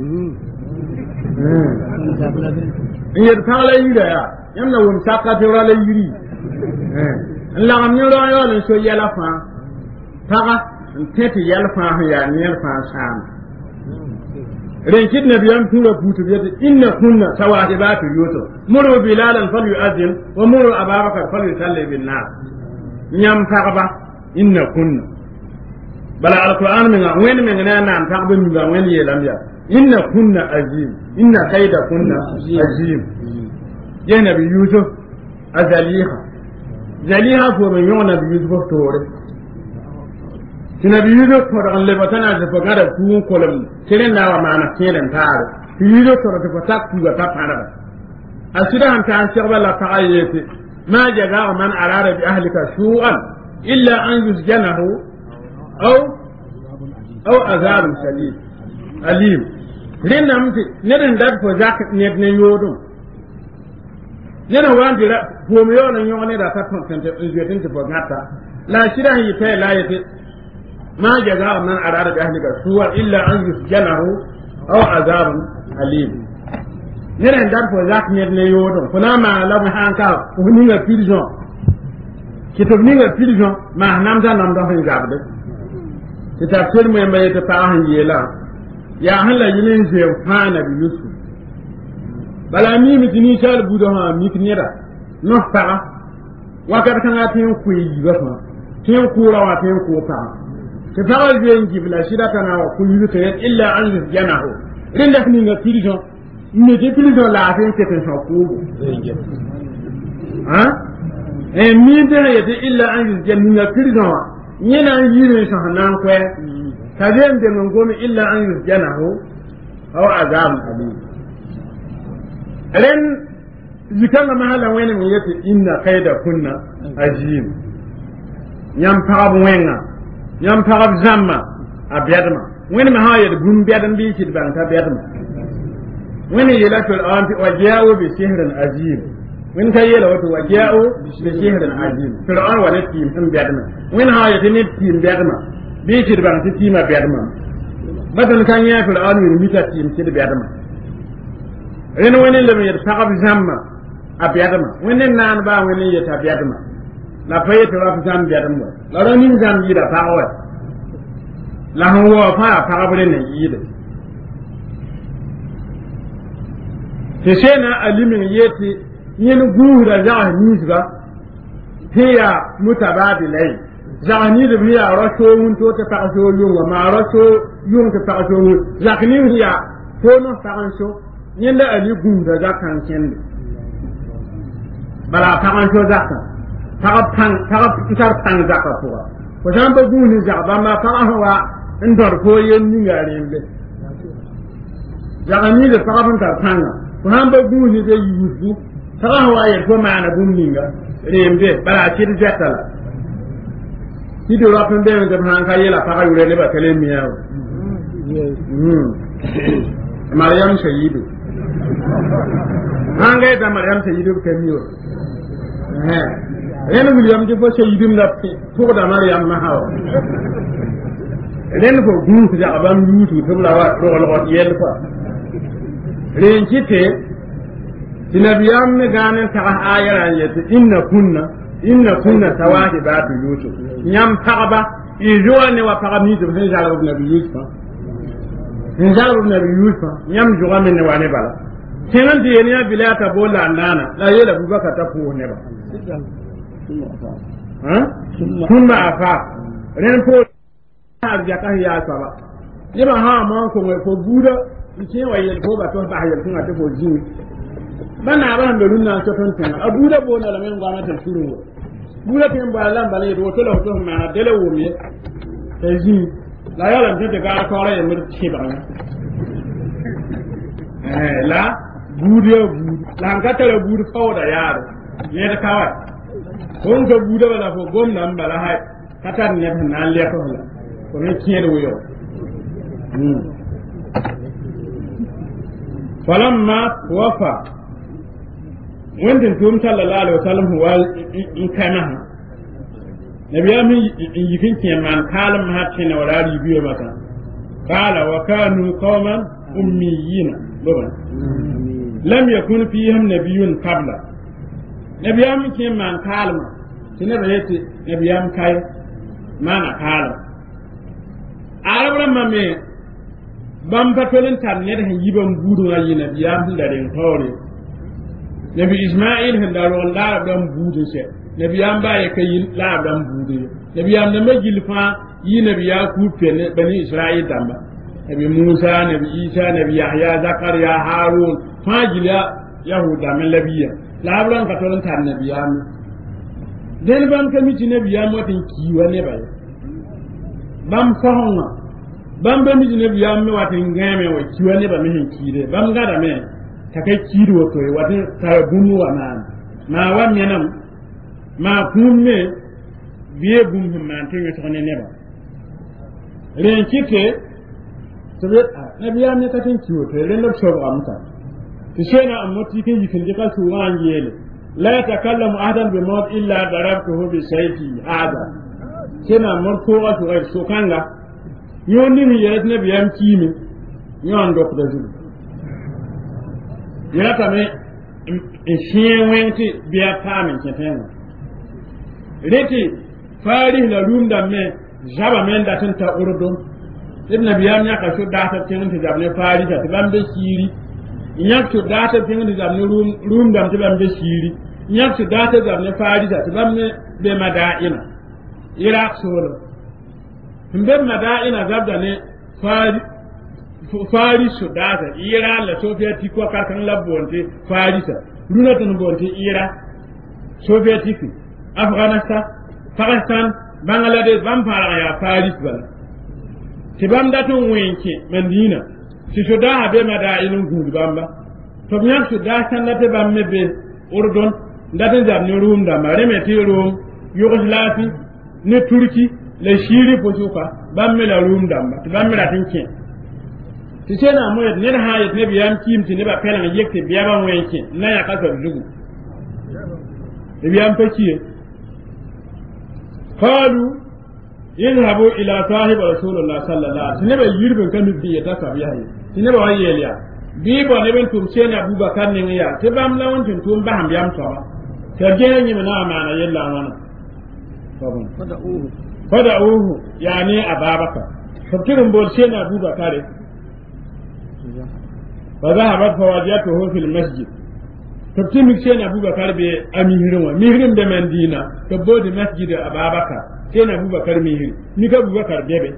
eh yer tala yiri ya yamna won sakati rala yiri eh la amni ro yo le so yala fa taga tete yalfa ya ne yalfa sam renkid nabiyam tura putu yata inna kunna sawahibatu yusuf muru bilalan falyu'adhin wa muru ababakar falyusalli bin nas nyam tagba inna kunna bala alquran min wen min na nan tagba min ga wen yelam ya inna kunna azim inna kayda kunna azim ya nabi yusuf azaliha zaliha ko min yona nabi yusuf tore tinabi yudo to da le batana da fagara ku kolam kiren dawa mana kiren tare yudo to da fata ku ga ta fara asira han ta an shirba la ta'ayyati ma jaza man arara bi ahlika su'an illa an yusjanahu aw aw azab shadid alim rinna mti neden dat ko zak net ne yodo nena wandira ko mi yona nyone da ta ton tente jetin te fogata la shira yi pe la yete ما جزاء من أراد بأهلك سوءا إلا أن يسجنه أو عذاب أليم نرى أن دارك وذاك نرى يودون فلا ما لم يحانك وهنينا فيلجون كتب نينا فيلجون ما نمزا نمزا في الجابد كتاب سلم يما يتفاهم يلا يا هلا يلين زيوفانا بيوسف بلا ميمي تنيشال بودوها ميكنيرا نحفا وكذا كان تين كوي يبفا تين كورا وتين كوكا تفعل بين جبلا شدتنا وكل يسير إلا أن يسجنه رندك من الفيلجون نجي فيلجون لا أفين كتن شاكوه ها إيه مين تهيئة إلا أن يسجن من الفيلجون ينا يجيرين شهنان كوي كذين دمون قوم إلا أن يسجنه أو عذاب أليم رن ذكرنا مهلا وين من يتي إن قيد كنا عجيم ينفعب وينا yam parab zamma abiyadma wani ma hayar gun biyadan bi shi ban ta biyadma wani yela to anti wajawo bi sihrin azim wani kai yela wato wajawo bi sihrin azim fir'aun wala tim tin biyadma wani hayar tin tim biyadma bi shi ban ta tim biyadma badan kan ya fir'aun ni mita tim shi biyadma ren wani le yar parab zamma abiyadma wani nan ba wani yata biyadma la paye to la fam biyadma la ro nin jam yida pawa la ho fa pa bre ne yida te sena alimin yeti yin guura za nisga hiya mutabadilai za ni da biya rasho mun to ta ta so yun wa ma rasho yun ta ta so zakni hiya ko no ta so yin da ali guura za kan ken bala ta kan so za kan tarap tang tarap tar tang zakka ko ko jamba guni zakka ma fara wa ndor ko yen ni ngare mbe zakka ni de tarap tar tanga ko hamba guni de yusu fara wa yer ko mana bum ninga rembe bara ci jetala ti do rapin be de han ka yela fa yure ne ba kale miya mm Maryam Sayyidu hanga da Maryam Sayyidu ke miyo eh ene William di fo Sayyidu na ko da Maryam ma hawo ene fo groupe ja abam yutu to la wa ro lo yel fa ren kite tinabiyam ne ganen ta ayaran yete inna kunna inna kunna tawahibatu yusuf nyam tagaba ijone wa parami de ben jalo ibn abi yusuf ben jalo ibn abi yusuf nyam joga men ne wane bala kenan de ne bilata bola nana la yela bubaka ta ko ne ba ha kunna afa ren po arja ka ya saba yeba ha ma ko ko buda ke wa yel ko ba to ba yel tun ate ko jini bana ba ndo lunna to ton tan abuda bo na la men gwana ta shuru buda tin ba lan ba le do to lo to ma dele wo mi e ji la ya lan te ga ko ra yel ti ba eh la buda buda la ka ta buda ko da yaro ye da kawai ko ga buda ba fo gom nan ba la hay kata ne na le ko la ko ne kiyedo yo hmm falamma wafa wanda tum sallallahu alaihi wasallam huwa in kana nabiya min yikin kiyaman kalam hatin warari biyo mata qala wa kanu qauman ummiyina doban lam yakun fihim nabiyyun qabla nabiya min kiyaman kalma tinaba yati nabiya min kai mana kalma arabran mamme bam patolin tan ne da yiban budu ayi nabiyam da den tore nabi isma'il hin da ron la dan budu se nabiyam ba ya kai la dan budu nabiyam da majil fa yi nabiya ku pene bani isra'il damba nabi musa nabi isa nabi yahya zakariya harun fajila yahuda min labiya la ran patolin tan nabiyam den bam kamiti nabiyam watin kiwa ne bai bam fahonga bamba mi ne biya mi watin game wa kiwa ne ba mihin kire bam ga da me ta kai kiri wato yi watin ta bunu wa nan ma wa mi nan ma kunne biye bum hum man tin to ne ne ba ren kike to be na biya ne ka tin kiwo to ren da so ba amta to shena amoti kin yikin je ka su wan yele la takallamu ahadan bi mawt illa darabtuhu bi sayfi hada shena mon ko wato ai so kanga yoni mi yet ne biyam kimi yon dok da zulu ya ta me e shiwenti biya pamin ketenga reti fari la lunda me jaba men da tan ta urdun ibn biyam ya ka shudda ta tin ta jabne fari ta bambe shiri nyak shudda ta tin ta jabne rum rum da ta bambe shiri nyak shudda ta jabne fari ta bambe be madaina iraq solo mbe madaina zabda ne fari fari sudata ira la sovieti ko karkan labonte farisa luna tan bonte ira sovieti afghanistan pakistan bangladesh bam fara ya faris bal tibam datun wenke mandina si suda be madainun gudu bamba to nyak suda san late bam mebe urdon ndaten jam ne rum da mare meti rum yugoslavi ne turki le shiri posuka bamme la rum damba to bamme la tinke ti sena mo ne da hayet ne biyam kimti ne ba pela ne yekte biyaba wenke na ya kaso jugu e biyam pakiye qalu idhabu ila sahib rasulullah sallallahu alaihi wasallam ne ba yirbin kan bi ya ta sabiya yi ne ba wayeliya bi bo ne ben tum sena abubakar ne ya te bam la won tum ba ham biyam so ta gene ni na amana yella wana babun fada'uhu fada'uhu yani ababaka fakirin bol sena abubakar fa zahabat fawajatuhu fil masjid tabtimi sena abubakar be amihirin wa mihirin be mandina to bodi masjid ababaka sena abubakar mihiri ni ka abubakar bebe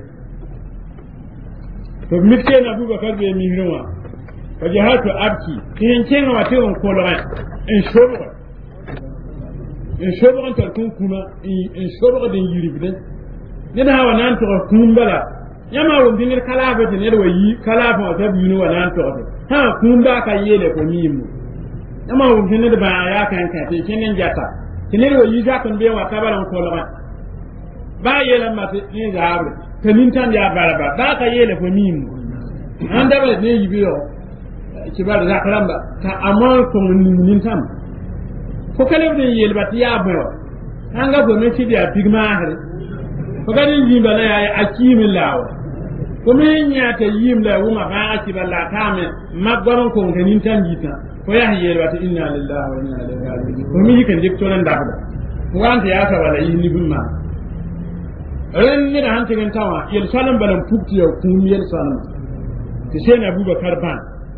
to mi sena abubakar be mihirin wa wajahatu abki kin kin wa te on kolora en shobra en shobra ta kun kuma en shobra den yiribde ne da hawa nan to kumbala yama won dinir kala ba ne da wayi kala fa ta biyu wa nan to ha kun ba ka yele ko nimu yama won dinir ba ya kan ka te kinin jata tene ro yi ja kan be wa tabaran ko la ba yela ma te ni zabre te nin tan ya baraba ba ka yele ko min an da ba ne yi biyo ki bar za karamba ta amon ko nin tan ko kale be yele ba ya bo an ga go me ci dia pigma har ko ga ni yimba la ya akimi lawo ko me nya ta yimla wuma ba akiba la tame magbaron ko nin tan jita ko ya yele ba inna lillahi wa inna ilaihi raji'un ko mi kan dik to nan da ko wanda ya ta wala yi ni bulma ren ni da hanti gan tawa yel salam balam pukti ya kum yel salam ti sen abubakar ban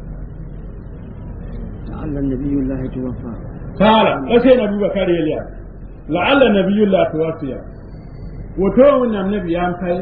ta'alla nabiyullahi tuwaffa qala asen abubakar yeliya la'alla nabiyullahi tuwaffiya wato wannan nabi ya kai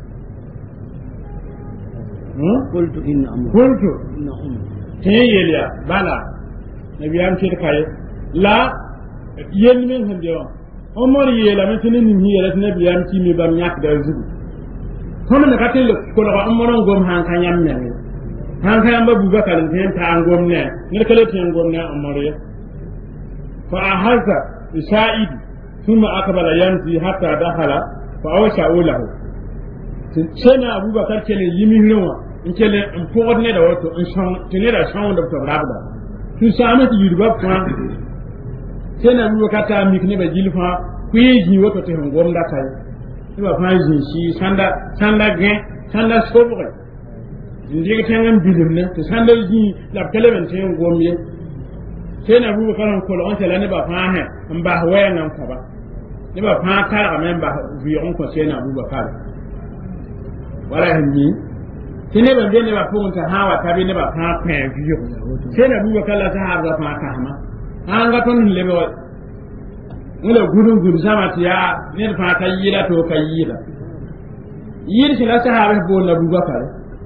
hmm qultu inna umma qultu inna umma te yeliya bala nabi ya ce kai la yen men handewa Omar yela men tinin ni yela tin biyam ci mi bam nyak da zugu kono na katel ko la Omar ngom han kan yam ne han kan ba buga kan tin ta ngom ne ni kale tin ngom ne Omar ya fa ahasa sa'id thumma akbala yanzi hatta dakhala fa awsha ulahu sena abubakar kele yimi hrewa in kele in fogod ne da wato in shan tine da shan da to rabda tu samati yurba fa sena abubakar ta mikne ba jilfa ku yi wato te ngom da kai ba fa ji shi sanda sanda gen sanda sobre indi ke tan bilim ne to sanda ji la kelemen te ngom ye sena abubakar ko on tela ne ba fa he mba waya nan ka ba ne ba fa ka men ba bi on ko sena abubakar wala hinni tine ban ne ba funta hawa tabi ne ba fa fa biyo sena abubakar la ta har da fa ka ma an ga ton lebe wa ngula gudun gudu sama tiya ne fa ta yira to kai yira yir shi la sahaba bo na bubakar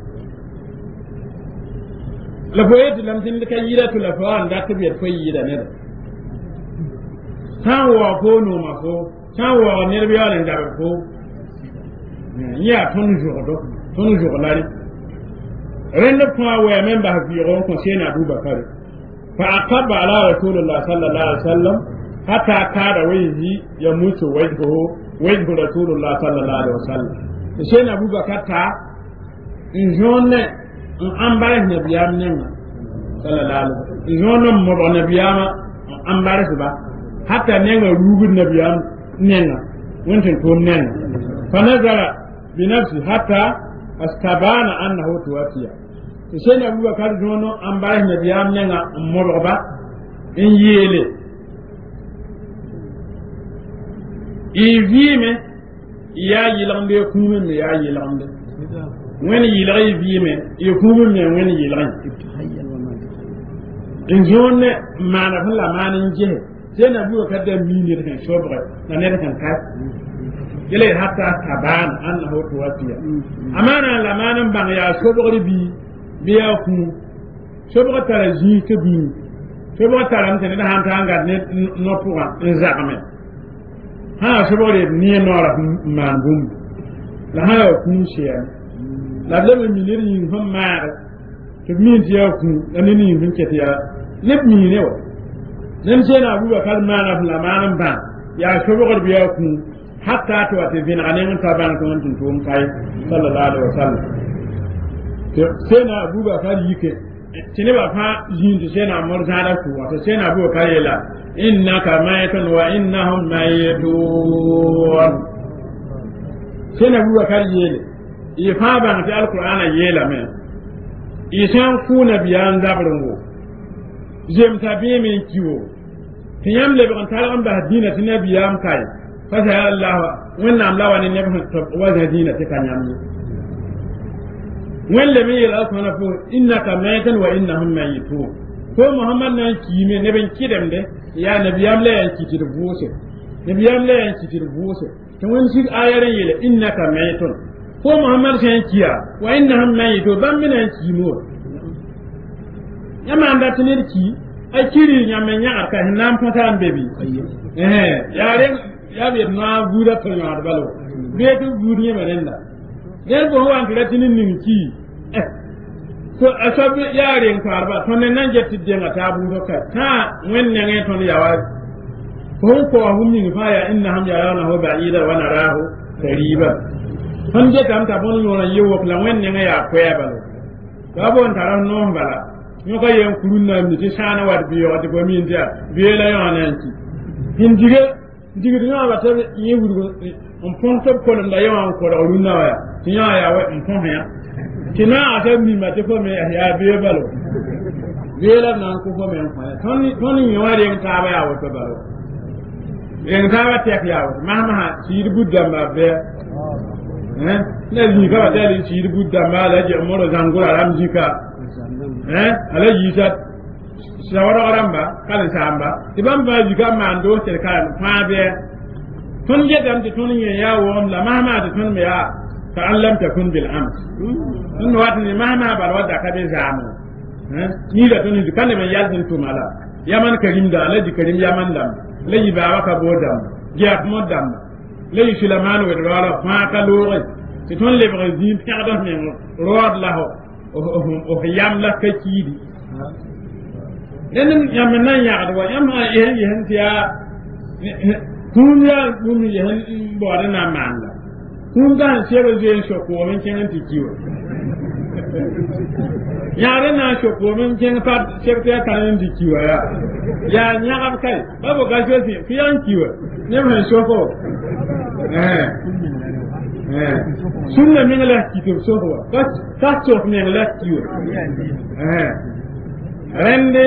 la boye lam tin da kai yira to la fa an da ta biyar fa yira ne tan wa ko no ma ko tan wa ne biya ne da ko ya ton jodo ton jodo lari ren da fa wa men ba fi ron ko sai na bubakar فأقب على رسول الله صلى الله عليه وسلم حتى كاد وجهه يموت وجهه وجه رسول الله صلى الله عليه وسلم سيدنا أبو بكر تا إن جون إن أمبارح نبيام نعم صلى الله عليه وسلم إن جون مبر نبيام أمبارح با حتى نعم روب نبيام نعم وانتن توم نعم فنزل بنفسه حتى استبان أنه توفي sai na abubakar jono an ba shi nabiyam ne ga moroba in yele ivime ya yilambe kuma me ya yilambe wani yilai vime ya kuma me wani yilai in jone mana fala manin je sai na abubakar da mini da shobra na ne kan kai yele hatta taban annahu tuwafiya amana lamanan ban ya shobra bi biya ku sobra tara ji ke bi sobra tara mte da han tanga ne no puwa nzakame ha sobra ni no ra man bum la ha ku shiya la le mi ni ri hom ma ke mi ti ya ku ani ni hin ke ya le mi ne wa nan je na abu bakar ma na la manan ba ya sobra biya ku hatta to ate bin anen ta ban ko tun tum kai sallallahu alaihi wasallam sena abubakar yike tini ba fa yindi sena morzara ku wato sena abubakar yela innaka maytun wa innahum maytun sena abubakar yele ifa ba ta alqur'ana yela me isan ku nabiyan zabrungo jem tabi min kiwo tiyam le ban talan ba dina tinabiyam kai fa sa Allah wannan amlawa ne ne wa dina tikanyamni wanda mai yara su hana fo innaka maytan wa innahum maytun ko muhammad nan kime ne ben kidam de ya nabiyam la yan kitir bose nabiyam la yan kitir bose to wani shi ayaran yele innaka maytun ko muhammad sai kiya wa innahum maytun ban min yan kimo yama anda tinir ki ai kiri nyame nya aka hinam fata an bebi eh yare ya be na buda to ya balo be to budi menenda den bo wan tira tinin ninki eh so asabe yare karba to ne nan jetti denga ta bu ka ta wen ne ngai ton yawa ko ko hum ni fa ya innahum yarawnahu ba'ida wa narahu qariba han je kam ta bon yona yewo la wen ne ya ko ya balo ka bon taran no bala nyo ka yen kurun na mi ti sana wat bi yo de ko min dia bi la yo ananti hin dige dige de na ba ta yi wuru on pon to ko nda yo an ko ru na ya ti ya ya wa on pon ya ti na ata mi ma te ko me ya bi balo bi la na ko ko me fa ya ton ton yo wa de ta ba ya wa to balo en ta ba te ya wa ma ma ci budda ma be eh na ni ka da li ci budda ma la je mo ro zangura ram jika eh ala yisa shawara aramba kala samba ibam ba jiga mando ter kala fa be tun je dam de tun ye ya won la mama de tun me ya ta'allam takun bil ams tun wat ni mama ba wada ka be zamu eh ni da tun kan me yazin to mala yaman karim da alaji karim yaman dam layi ba waka bodam ya mo dam layi sulaiman wa dawala fa ka lore ti tun le brazil perdon ne rod la ho o yam la ka kidi nen yam nan ya adwa yam ha yen yen tiya kun ya kun yen bo da na manda kun ga sero je so ko men ken ti kiwo ya re na so ko men ken pa sekta kan ti kiwo ya ya nya ga kai babo ga so fi fiyan kiwo ne men so ko eh eh sunna min la kitab so ko ka ka so min la kiwo eh rende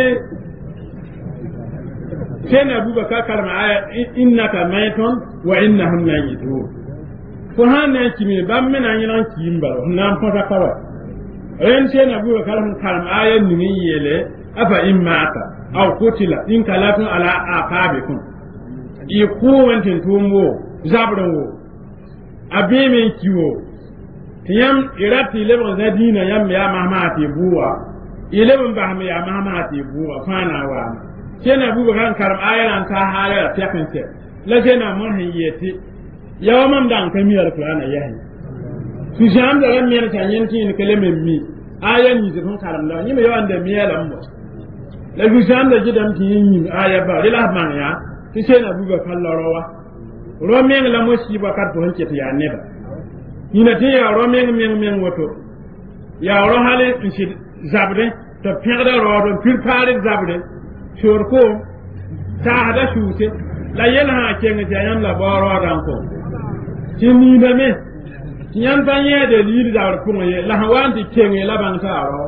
كان أبو بكر كلام آية إنك ميت وإنهم ميتون فهنا كمين بمن عينا كيم بلو نام فتكوا رين كان أبو بكر كلام آية نمية أفا إن مات أو قتل إن كلاتم على أعقابكم يقوم أنتم تومو زابرو أبي من كيو تيام إراتي لبن زدينا يام يا مهماتي بوا إلبن بهم يا مهماتي بوا فانا وانا kena buga kan karam ayran ta haya ta kance la kena mun hiyeti yawam dan kamiyar qur'ana yahi su jam da ran miyar ta yanki ni kalame mi ayan ni zun karam la ni me yawan da miya lam mo la su jam da gidan ki yin aya ba ila man ya ki kena buga kan lorowa romen la mo shi ba kat bon ke ya ne ba ina te ya romen men men woto ya ro hale shi zabre to perde ro do pur pare zabre shorko ta hada shute la yana kenga jayan la baro dan ko kini da me kiyan tanye da liri da ko ye la wanti kenga la ban ta ro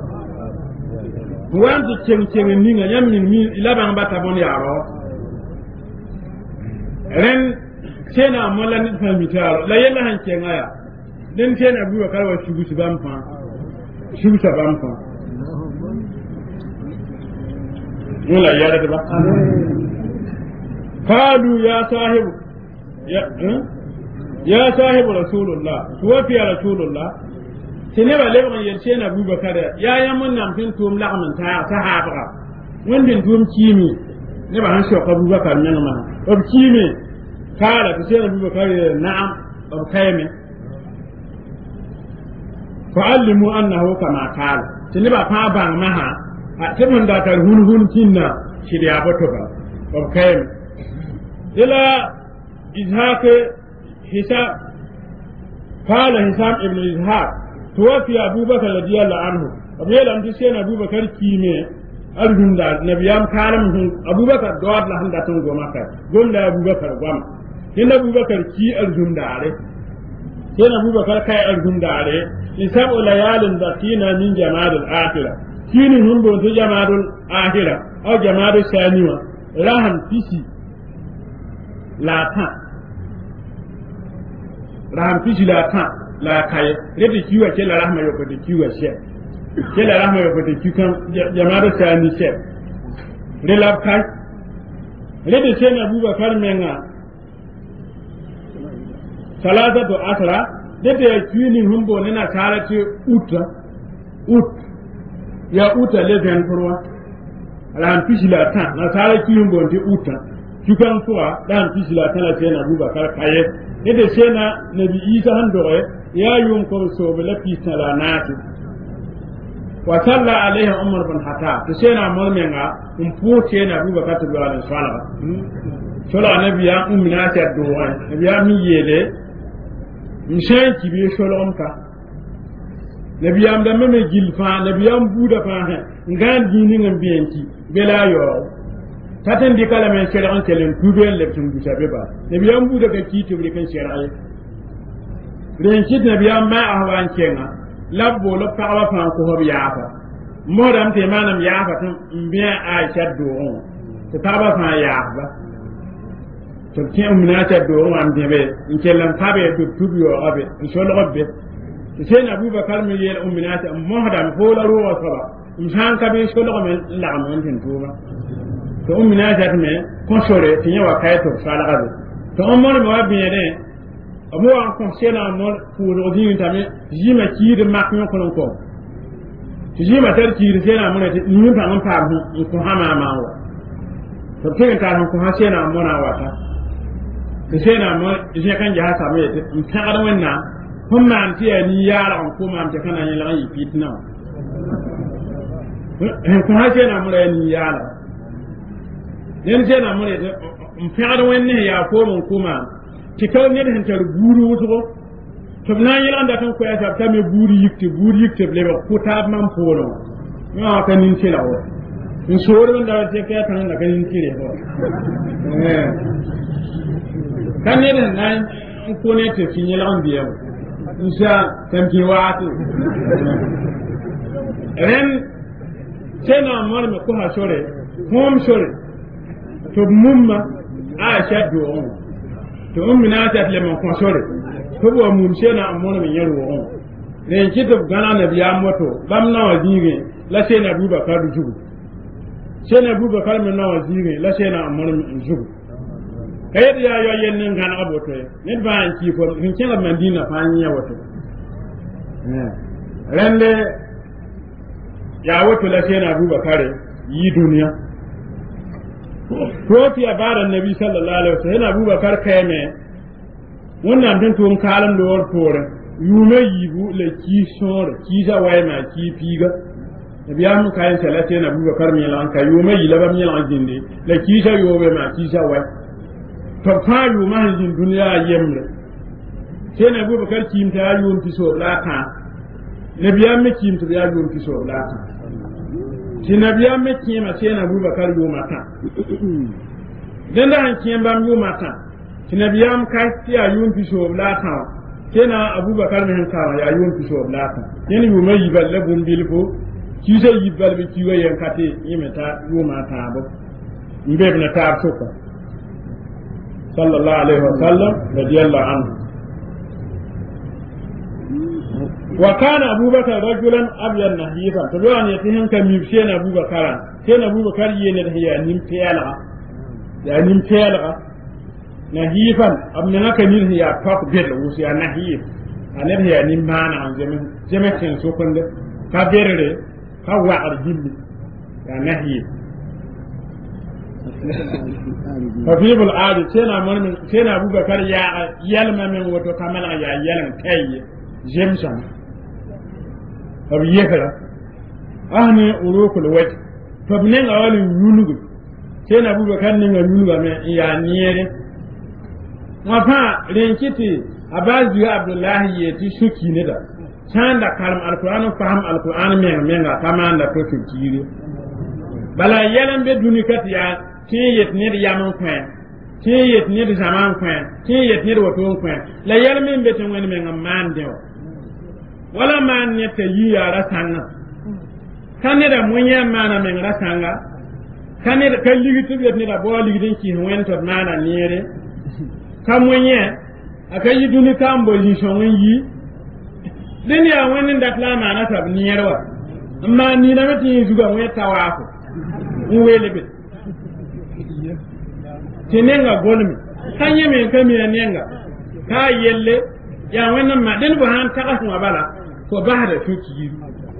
wanti kenga kenga ni nga yam min mi la ban bata bon ya ro ren cena mola ni fami ta ro la yana han kenga ya den cena buwa karwa shugu shi ban fa shugu sa ban fa ولا يا رب قالوا يا صاحب يا يا صاحب رسول الله توفي رسول الله سنبا لبن يلشين ابو بكر يا يمن نام فين توم لا من تا صحابه وندين توم كيمي نبا هان شو ابو بكر نما ابو كيمي قال تسير ابو بكر نعم ابو كيمي فعلموا انه كما قال سنبا فابا مها تمن داتر هون هون كنا شريعة بطبع وكيم إلى إزهاق حساب قال حساب ابن إزهاق توفي أبو بكر رضي الله عنه وبيل أن تسين أبو بكر كيمي أرجم دار نبيام كارم أبو بكر دوار لهم داتن غمكر قل لا أبو بكر غم هنا أبو بكر كي أرجم داره هنا أبو بكر كي أرجم داره لسبع ليال بقينا من جمال الآخرة kini humbo to jamadul ahira aw jamadu saniwa rahan fisi la ta rahan fisi la ta la kai rede kiwa ke la rahma yo ko de kiwa she ke la rahma yo ko de kikan jamadu sani she re la kai rede she na Abubakar menga salata to asra rede kini humbo ne na tarati uta ut ya uta le ven kurwa ran pisila tan na sare kiyum bonti uta tukan fuwa dan pisila tan la tena Abubakar kaye ne de sena nabi Isa han dore ya yum ko so be la pisala nati wa salla alaihi umar bin hatta to sai na mulmenga um puke na Abu Bakar to wala sala sola nabiya ummina ta do wa nabiya mi yele mishan ki bi sholom ka nabiyam da meme gilfa nabiyam buda fa ngan dini ngam bienti bela yo taten di kala men sere on kelen tubel le tum du sabe ba nabiyam buda ka kiti bi kan sere ay ren kit nabiyam ma ahwan kenga labbo lo pawa fa ko hob yaafa modam te manam yaafa tan mbiya aisha do on to taba fa yaafa to kin umna ta do on am debe in kelan tabe do tubiyo abe so lo obbe sai na Abu Bakar mi yel umminati muhdam ko la ruwa saba insan ka be so lo men la mon tin tuba to umminati atme ko sore tinya wa kayto sala gabe to on mo wa biye de amu an ko sena mo pour odin tame jima ki de mak nyon ko ko jima tar ki de sena mo ne ni ta non pa ko hama ma wa to tin ta ko ha sena mo na wata de sena mo je kan ja sa me in ta ga wannan kun ma anti ni yara on ko ma amta kana yin lai fitna kun ha ce na mura ni yara den ce na mura in fara wannan ya ko mun kuma ki kawo ne da hantar buru wuto to na yi anda kan ko ya ta me buru yikti buru yikti le ko ta man polo no ka nin ce lawo in sore wanda ce ka ta nan ka nin ce ne ko eh kan ne da nan ko ne te fin yi lan biya insha tamki waatu ren sena mar me ko ha sore hom sore to mumma aisha do on to ummina ta le mon ko sore to bo mum sena amona me yero on ren kito gana na biya moto bam na wajige la sena Abu Bakar du jugu sena Abu Bakar me na wajige la sena amona me jugu kayet ya yo yen ngan aboto ne ba an ki ko hin kala mandina fa nya wato eh rende ya wato la sai na Abu Bakar yi duniya ko ti abara nabi sallallahu alaihi wasallam Abu Bakar kayme wannan dan to kalan do wor tore yume yibu le ki sore ki za way ma ki piga nabi am kayan sala sai na Abu Bakar mi lan ka yume yi laba mi lan jinde le ki za yobe ma ki za way to fayu mahajin duniya yemre sai na Abu Bakar kimta ya yun fiso lata nabiya me kimta ya yun fiso lata shi nabiya me kima sai na Abu Bakar yu mata dan da han kiyam bam yu mata shi nabiya am kai ya yun fiso lata sai na Abu Bakar me han ka ya yun fiso lata yani yu mai balle bun bilfo ki sai yibal be ki wayen kate yimeta yu mata ba mbe na tar soka sallallahu alaihi wasallam radiyallahu anhu wa kana Abubakar rajulan abyan nahifan to do an yatihin kan mi shena Abubakar shena Abubakar yene da ya nim tiyala ya nim tiyala nahifan amna ka ni ya pak bedla wusi ya nahif anan ya nim mana an jeme jeme ken so konde ka berere ka wa arjilli ya nahif Habib al-Adi sena mun sena Abu Bakar ya yalma min wato kamala ya yalan kai Jameson Abu Yakra ahne urukul wajh fabnen awalin yulugu sena Abu Bakar ne ga yuluga me ya niere wafa renkiti abazi Abdullah yeti shuki ne da sanda kalam alquran faham alquran me me ga kamanda to kiri bala yalan be dunikat ya kiyet ne yaman kwen kiyet ne zaman kwen kiyet ne wato kwen la yalmin be tan wani men amande wala man ne te yi ya rasanga kanne da munya mana men rasanga kanne da kalligi tibet ne da boli din ki wen to mana niere kamunye akayi duni kambo yi shonwen yi din ya wani da kla mana tab nierwa amma ni na mati zuga weta wako uwelebe tinenga golmi kanye me kami nenga ka yelle ya wannan ma din buhan ta kasu bala ko bahada tuki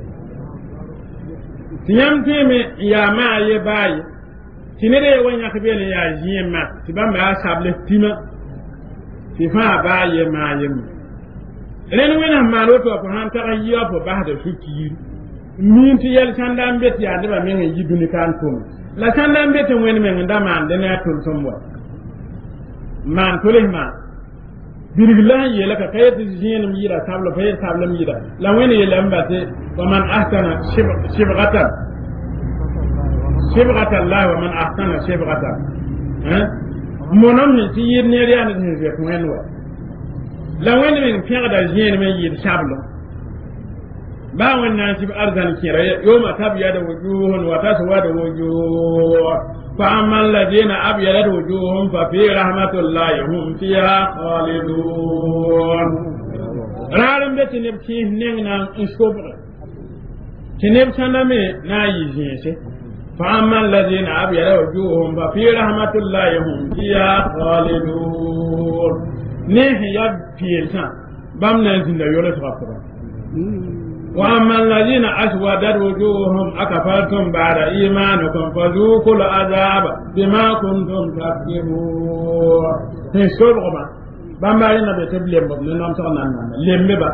tiyam teme ya ma ye bayi tinere wanya kabele ya jima tibamba ya sable tima tifa baye ma yem ren wena ma loto ko han ta yiya ko bahada tuki min ti yel sandam bet ya de ba men yi duni kan tum la sandam bet wen men ndama de na tul tumbo man tolema birbillahi yela ka kayat jin mira tabla fayr tabla mira la wen yela mbate wa man ahsana shibghatan shibghatan la wa man ahsana shibghatan hein monom ni ti yir ne riya ne je ko en wa la wen men fiya da jin men yir tabla ba wannan shi arzan kira yoma tabiya da wujuhun wa taswa da wujuh فأما الذين أبيضت وجوههم ففي رحمة الله هم فيها خالدون رارم بيت نبكي نينا نشكبر تنب سنمي نايزيسي فأما الذين أبيضت وجوههم ففي رحمة الله هم فيها خالدون نيه يبكي بامنا زند يولد غفرا وأما الذين أسودت وجوههم أكفرتم بعد إيمانكم فذوقوا العذاب بما كنتم تكذبون في سورة بما لنا بتبلم بنام تغنى لم ببا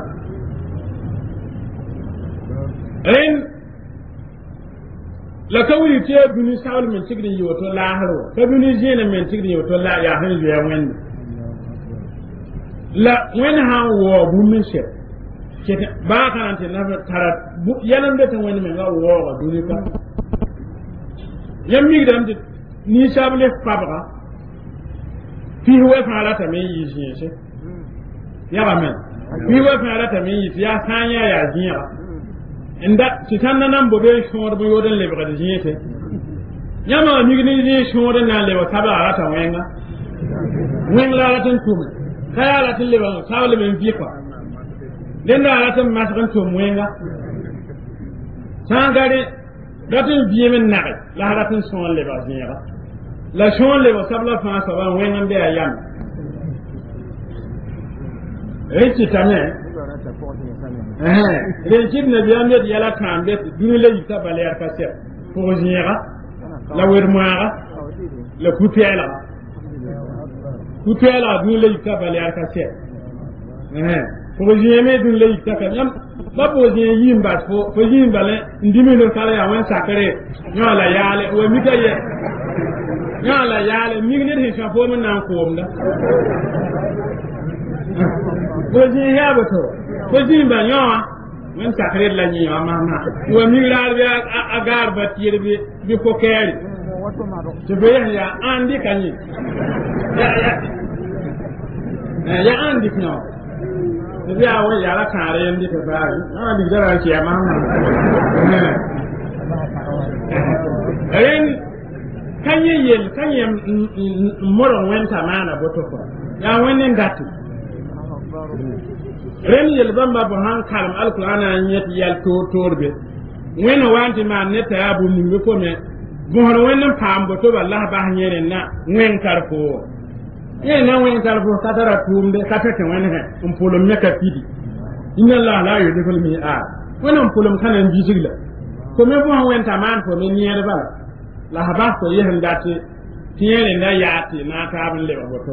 إن لكوي تي بني ساول من تجري يوتو لا هرو كبني زين من تجري يوتو لا يا هن يا وين لا وين ها و بومشي ba karante na tara yanan da tan wani men ga wo duni ka yammi dam ni sabule fabra fi huwa fala ta men yi shi ya ba men fi huwa fala ta men yi ya sanya ya jiya inda titan nan bobe shor bo yodan le ba jiye te yama mi ni ni shor na le wa sabara ta wenga wengla la tan tuma kaya la tan le ba sabule men fi kwa lenda alatam masran to muenga sangare datin biye men nae la halatin son le bazira la son le sabla fa sa ba wenga be ayam eti tane eh le jib ne biya med yala tambe duni le yita baler kaser pour jira la wermara le coupela coupela duni le yita baler kaser eh ko jeme dun lay takam yam babo je yimba fo fo yimba le ndimi no kala ya wan sakare nyala yale o mi kaye nyala yale mi ne he shafo mun nan ko mda ko je ya bato ko yimba nyawa wan sakare la nyi ma ma o mi la ya agar ba tire bi bi ko keri to be ya andi kanyi ya ya ya andi nyawa ya wa ya la kare yandi to ba ah di dara ki ama en kanye yel kanye moro wenta mana boto ko ya wonen datu ren yel bamba bo han kalam alqur'ana nyet yal to torbe wena wanti ma neta ya bu mi ko me bo horo wenen pam boto wallahi ba nyere na wen karko ye na wen talfo katara tumbe katata wani he um polom nyaka pidi inna la la yudul mi a wannan polom kanan bijigla ko me bo wen taman ko me niere bala la haba ko ye ndate tiere nda yati na tabin le boto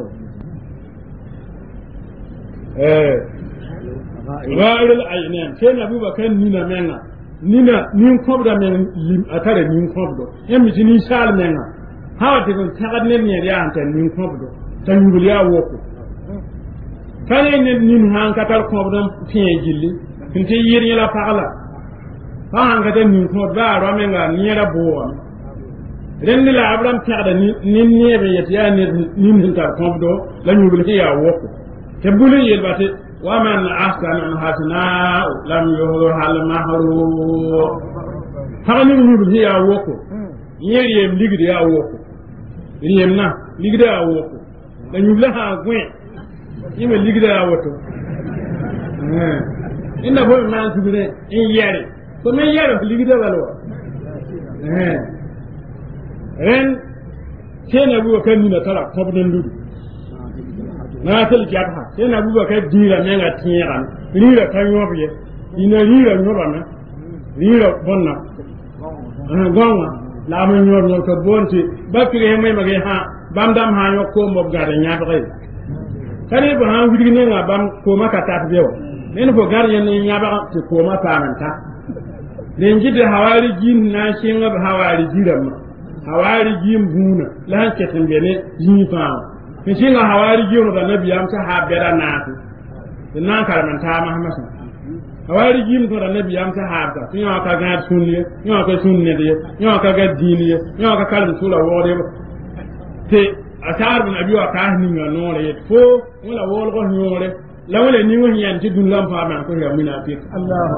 eh ra'il aynan kena abubakar nina menga nina nin kobda men lim atare nin kobdo yemi jini sal menga hawte ko tagadne ne ya antan nin kobdo tanyul ya woko kane ne nin han katal ko don fiye jilli tinti yiri la pagala fa hanga den nin ko ba ro men ga niera bo ren ni la abram tiada ni nin niebe yetiya ni nin hin ta ko do la nyul ya woko te bulu yel bate wa man ahsana hasana lam yuhru hal mahru fa ni nyul ya woko yeri yem ligide ya woko yem na ligide ya woko da nyubla ha gwen yime ligida ya wato eh inna bo man tubire in yare ko men yare ligida balwa eh en kena bu kan ni na tara ko den dudu na tel jabha kena bu ka dira menga tiran lira kan yobe ina lira nyoba na lira bonna eh gonga la mo nyor nyor ko bonti bakire may magay ha bam dam ha yo ko mo gade nyaata kay kare ba ha wudi ne nga bam ko maka ta bewo men fo gar yen ni nyaaba ko ko ma ta nan ta den gidi hawari jin na shin ga hawari jiram hawari jin buna lan ketin bene jin fa fi shin ga hawari jin da nabi am sa habera na tu nan karman ta muhammad hawari jin to da nabi am sa habta yo ka ga sunni yo ka sunni de yo ka ga dini yo ka kalmu sura wode te asar bin abi wa ka ni nganore fo wala wol ko nyore la wala ni won yan ti dun lam fa man ko ya munafiq Allahu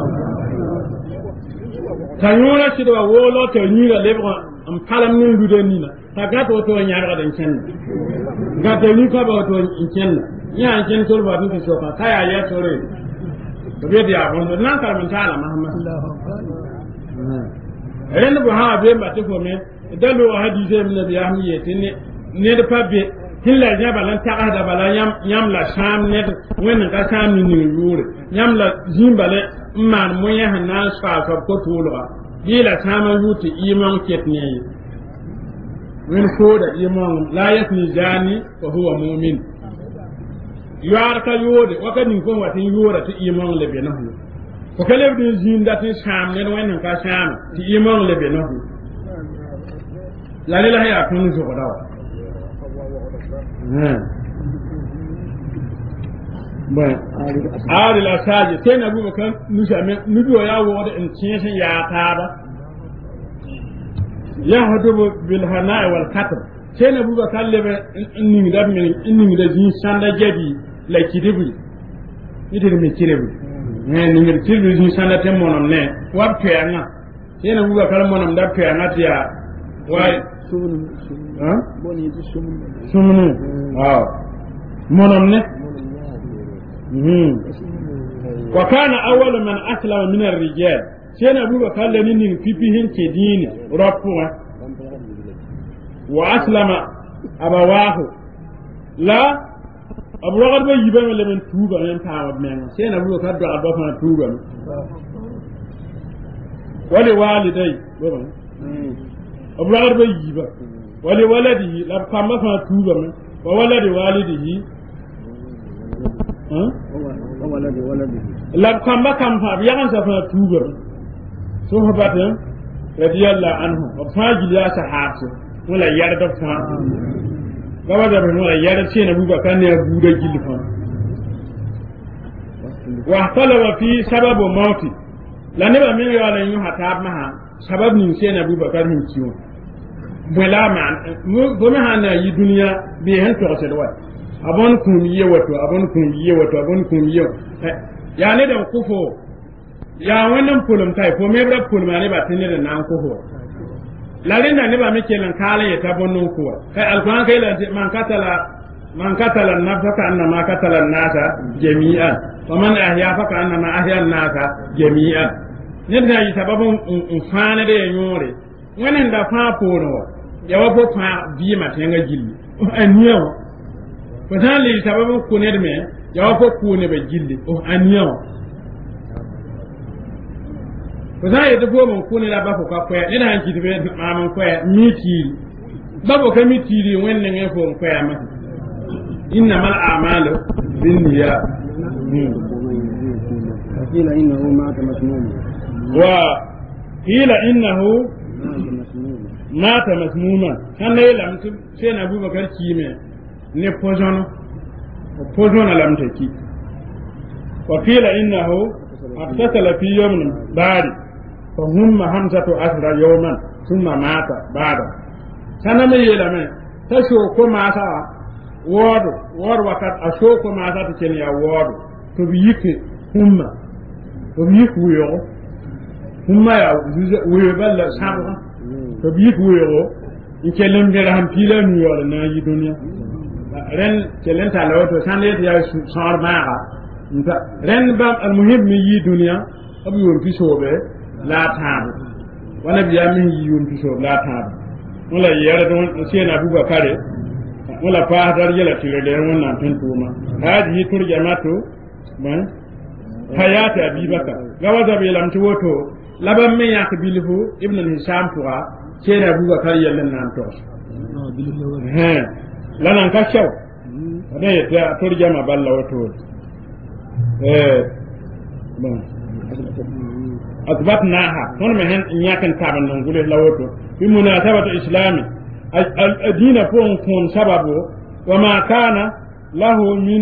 tanyora ci do wolo to ni la lebro am kalam nin du de ni na ta ga to to nyaara den ken ga to ni ko ba to ken ya ken to ba tu so ka kaya ya to re to be dia bon nan kal man taala muhammad Allahu akbar en bu ha be ma te ko me dalu hadise min nabi ahmiyete ne ne de pabe hilla nya balan ta ada balan yam yam la sham ne wen ka sham ni ni yure yam la zimbale man mo ya hanan sa ka ko tulwa bila sham yuti iman ketne wen ko da iman la yasni jani wa huwa mu'min yar ka yode wa kan ko watin yora ti iman le be nahu ko kale bi zinda ti sham ne wen ka sham ti iman le be nahu la ilaha ya tunu so dawa bon ari la saje sai na buba kan nusa men nudo ya wo da in cin ya taba ya hadu bil hana'i wal qatl sai na buba kan lebe in ni da men in ni da jin sanda jabi la kidibi ite me kirebu ne ni mi kirebu jin sanda tem monom ne wa pena sai na buba kan monom da pena tiya wai sumunu ha boni ti sumunu sumunu waaw monom ne wa kana awwal man aslama min ar-rijal sena buga kalle nin nin pipihin ke dini rafuwa wa aslama abawahu la abu ragad ba yiba men men tuba men tawa men sena buga kaddo abba fa tuba wali walidai abu ragad ba yiba wali waladihi la kamba fa tuba men wa waladi walidihi ولدي ولدي لا كم بكم فابيان سفنا توبر سو هباتن رضي الله عنه وفاجل يا صحابه ولا يرد فان غوا ده ولا يرد شيء ابو بكر ne bude gilfan واختلف في سبب موت la ne ba min ya la yu hatab ma sabab ni sai na abu bakar hin ciwo bala man bo me hana yi duniya bi hen to se do abon kun yi wato abon kun yi wato abon kun yi ya ne da kufo ya wannan fulum tai ko me bra fulum ne ba tinne da nan kufo lalin da ne ba muke nan kala ya tabonnon kuwa kai alquran kai la man katala man katala nafsa ka annama katala nasa jami'an wa man ahya fa ka annama ahya nasa jami'an ne da yi sababun infana da yore wannan da fa poro ya wa fa bi ma tenga gilli aniyo fatali sababu kuner me yawa ko kune be gilli o aniyo fatali de bo mon kune la ba ko ka ko ina hanki de be mamon ko miti babo ka miti ri wenne nge fo ko ya ma innamal a'malu binniyat قيل إنه مات مسموما وقيل إنه مات مسموما كان يلم سين أبو بكر كيمه ne pozono pozono lam taki wa qila innahu abtasala fi yawmin bari fa humma hamsatu asra yawman thumma mata ba'da sanama yelame tasho ko mata wodo wor wakat asho ko mata to ken ya wodo to biyike humma to biyiku yo humma ya wuyo balla sabra to biyiku yo in kelem bela ham pila nu yo na yi dunya ren kelen ta lawato sande ya sar maga ren bam al muhim mi yi dunya abu yon fi sobe la tabu wala biya min yi yon fi sobe la tabu wala yara don sai na buga kare wala fa dar yala tire da wannan tun tuma hadi turjamatu man hayati abibaka gawa da bi lam woto laban men yak bilfu ibn hisham tuwa sai na buga kare yallan nan to he lanan ka shaw ada ya turjama balla wato eh bon أثبتناها هون مهن يكن تابن نقول لوتو بمناسبة إسلامي الدين فون كون سببه وما كان له من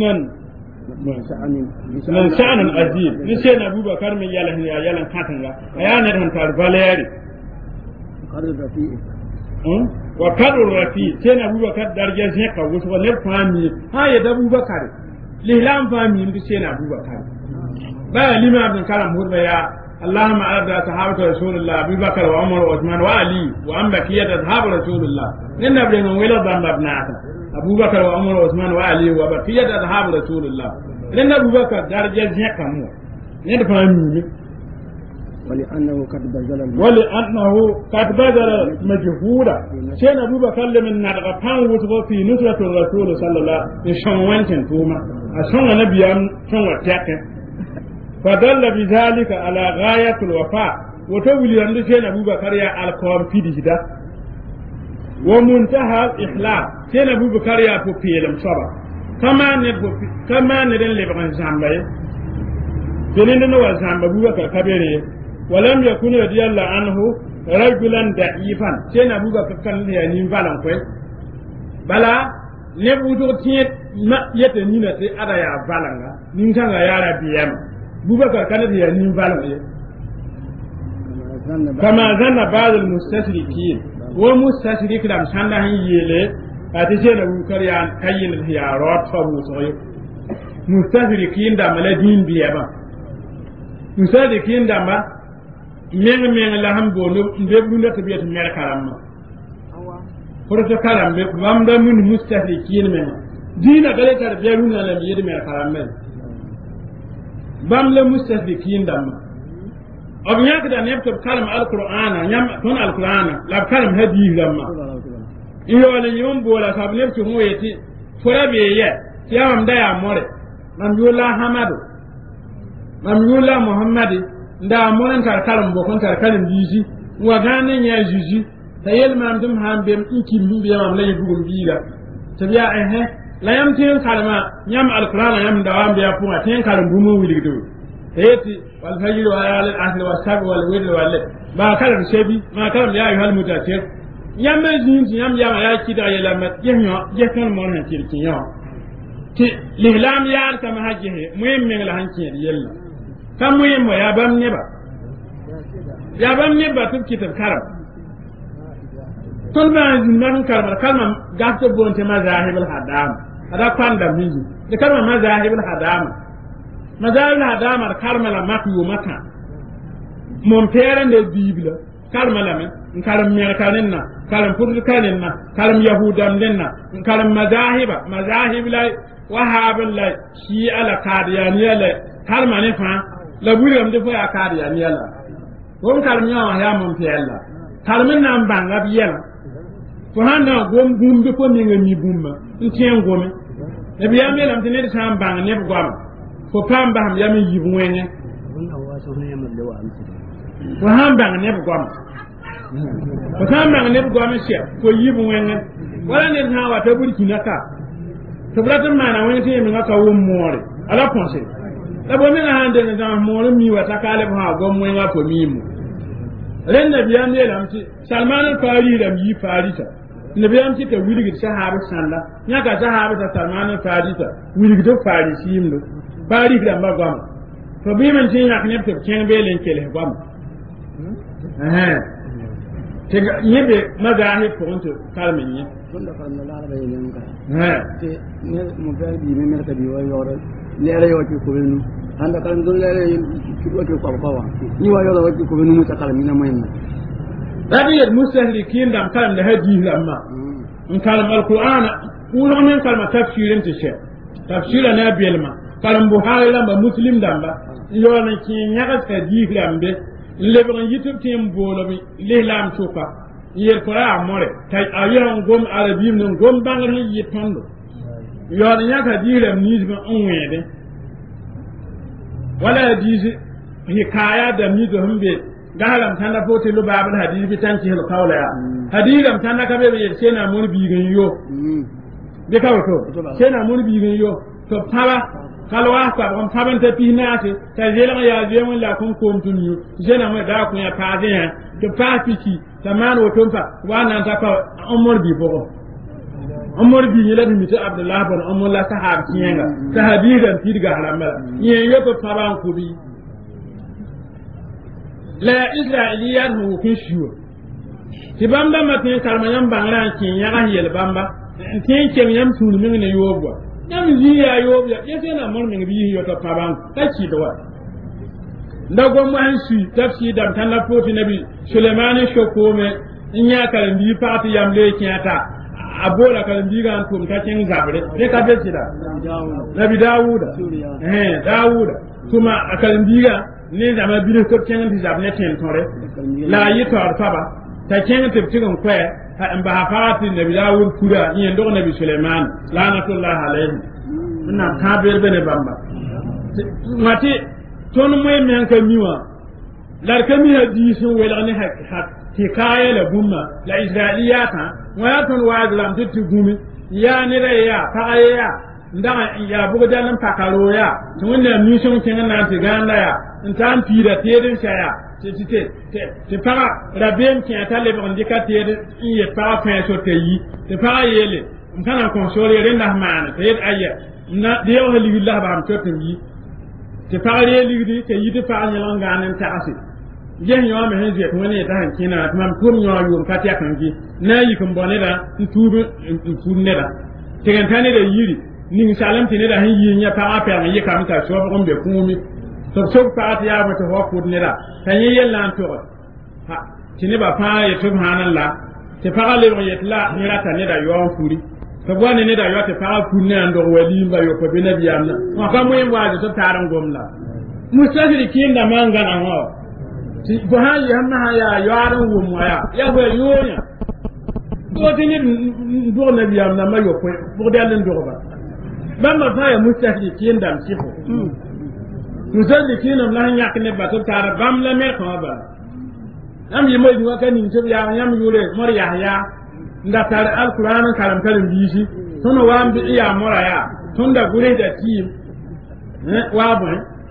من شأن عظيم نسينا أبو بكر من ياله يا ياله كاتنغا أيانا هنتار فاليري قدر رفيع وقدر رفيع سينا أبو بكر درجة زكاة وسوى فامي هاي أبو بكر لهلام فامي نسينا أبو بكر بقى لما ابن كلام هو يا اللهم أرد صحابة رسول الله أبي بكر وعمر وعثمان وعلي وأن بقية أصحاب رسول الله إن ابن ويل ضم ابناته أبو بكر وعمر وعثمان وعلي وبقية أصحاب رسول الله إن أبو بكر درجة زكاة مو ندفعني ولأنه قد بذل ولأنه قد بذل مجهودا شين أبو بكر من نرغبان وصفه في نصرة الرسول صلى الله عليه وسلم وانتن توما أشون نبيان شون وتاكن فدل بذلك على غاية الوفاء وتولي أن شين أبو بكر يا القوم في دجدا ومنتهى الإخلاص شين أبو بكر يا فوبيلم صبا كما ندب كما ندن لبغن زامباي جنين نو زامبا أبو بكر كبيري ولم يكن رضي الله عنه رجلا ضعيفا شين أبو بكر كان يعني فالان كوي بلا نبودو تيت ما يتنينا تي أدا يا فالانغا نينكا يا ربيام بوبكر كان يا نين فالان كما ظن بعض المستشركين ومستشرك لم شان يله أتجاه أبو بكر يا كاين يا رات فبوسوي مستشركين دا ملدين بيابا مستشركين دا ما من من لهم بولو بيبلو تبيت مير كلام فرت كلام بام دا من مستشركين من دين غلط بيبلو لهم يد مير كلام بام لا مستشركين دا ما أبيك دا نبتب كلام القرآن يم كون القرآن لا كلام هديه لما iyo wala yom bola sabne ci mo yeti fora be ye yam da ya more mam yula hamadu mam yula muhammadi nda monan tar kalam bo kon tar kalam biji wa ganen ya jiji tayel mam dum hambe iki mbi yam lay bugum biga tabiya eh la yam tin kalama yam alquran yam da wam biya fu tin kalam bu mo wili do yeti wal fajr wa al asr wa sab wal widr wal ba kalam shebi ma kalam ya ayyuhal mutatir yam jin yam yam ya kida ya lamat yehno yekan mon han kirkiyo ti lihlam ya kama hajihe muhim min la hanki yella kam muhim ya bam ne ba ya bam ne ba tub kitab karam ton ba nan karam kalma gafto bonte mazahib al hadam ada kwanda minji de kalma mazahib al hadam mazahib al hadam kalma la makyu maka mon pere de bible kalma la men kalam merkanenna kalam furkanenna kalam yahudam denna kalam mazahiba mazahib la wahab la shi ala qadiyaniya la kalma ne fa la buram de fa qadiyaniya la won kalam yawa ya mon fiella kalmin nan banga biyela ko handa gom bum de ko ninga mi bumma ntien gome e biya melam tene de sam banga ne gom ko pamba ham yami yibwenye ko ham banga ne gom ko tamba ne bu gome sia ko yibu wenga wala ne ha wa taburi kinaka to bratam mana woni te mi ngaka wo more ala ponse la bo mi na hande ne da more mi wa takale ha go mo nga ko mi mu ren na biya ne lam ti salman al fari da mi farita ne biya am ti ta wili gid sahaba sanda nya ga sahaba ta salman al farita wili gid fari simdo fari da ma gam to bi man tin yak ne to ken be len kele gam eh yebe magahi ponto kalmen ye tunda kalmen la la yen ka ha te ne mo gal bi me merta bi way yore lere yo ci ko benu anda kan dun lere ci ko ko ko wa ni wa yore wati ko benu muta kalmen na moyen rabi yad mustahlikin dam kalam da hadi lamma in kalam alquran ulo men kalma tafsirin te she tafsira na belma kalam buhari lamba muslim damba yo na ki nyaga ka di lambe lebon yitub tim bolo bi lihlam chuka yer kora amore tay ayon gom arabim non gom bangar ni yitondo yo na nyaka dilam nizba onwede wala dizi hikaya da mizo humbe gahalam tanda fote lu babal hadisi bi tanki hel qawla ya hadilam tanda ka be be sena mun bi gan yo be ka wato sena mun bi gan yo to pala kalwa ka on tabanta pinate ta jela ya je mun la kun ko tunyu jena ma da kun ya paade ya to paatiki taman wo tonfa wana ta ka umur bi bogo umur bi yela bi mita abdullah bin umur la sahab kiyenga sahabi dan tidiga haramala yen yoto taban ko bi la israiliyat hu kun shuwa ti bamba matin kalmayam bangran kin ya yel bamba tin kem yam tulu min ne yobwa yam ziya yobya yese na mor min bi yoto taban ta ci do wa ndago man shi tafsi dam tan la foti nabi suleiman shokome inya kala bi fati yam le kiata abola kala bi gan tum ta ken zabre de ka be tida nabi dawuda eh dawuda kuma akala bi ga ne da ma bi ko ken di zabre ten tore la yitor faba ta ken te tigon kwe ha ba fati nabi dawud kura yen do nabi suleiman lanatullah alayhi na ka be bene bamba mati ton moy men ka miwa lar ka mi hadisi wala ne hak hikaya la bumma la israiliyata wa ton wa lam titti gumi ya ni re ya ta ya ndama ya bugo dalan pakaro ya to wonna mission ken na ti ganda ya ntan pira tedin saya ti ti ti ti para rabem ken ta le bon dikatere ye para fin so te yi ti para yele mkana konsole renda mana te ayya na de yo halillah ba am to te yi te paare ligdi te yite paare nyalanga nan taasi je nyo me henje to ne ta hankina tam kum nyo yu ka ta kanji na yi kum bone da tubu tubu ne da te kan tane da yiri ni salam te ne da han yi nya pa apa yi kam ta so ko be kumi to so pa ta ya ba to ho ko ne da tan yi yella to ha tini ba pa ya subhanallah te paare le yetla ni rata ne da yo furi to bone ne da yo te paare kunne ando wali ba yo ko be na biyamna wa ka mo yin wa to taran gomla musajiri kinda manga na ho ti go ha yi hamma ya yaran wo mo ya ya go yonya to tini do na biyamna ma yo ko bo dalen do ba bamba fa ya musajiri kinda msifo musajiri kinda la nyak ne ba to tara bam la me ko ba am yi mo di wa kan ni to ya yam yure mor ya ya ndatar alquran karam kalam bishi tono wambi iya moraya tunda gure da tim eh wabo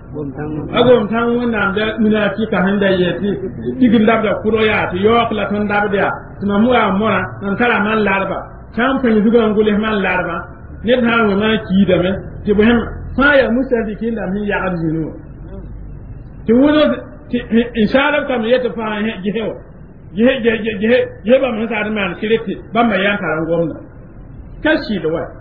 agom tan wona da munafika handa yeti tigin dabda kuro ya to yok la ton dabda tuma mu a mora nan kala man larba tan fa yugo ngule man larba ne ta wo ma ki da me ti bohem fa ya musafikin da min ya azinu ti wono inshallah kam yeta fa he jehewo jehe jehe jehe jehe ba man sa man kireti ba ma yan taran gomna kashi da wai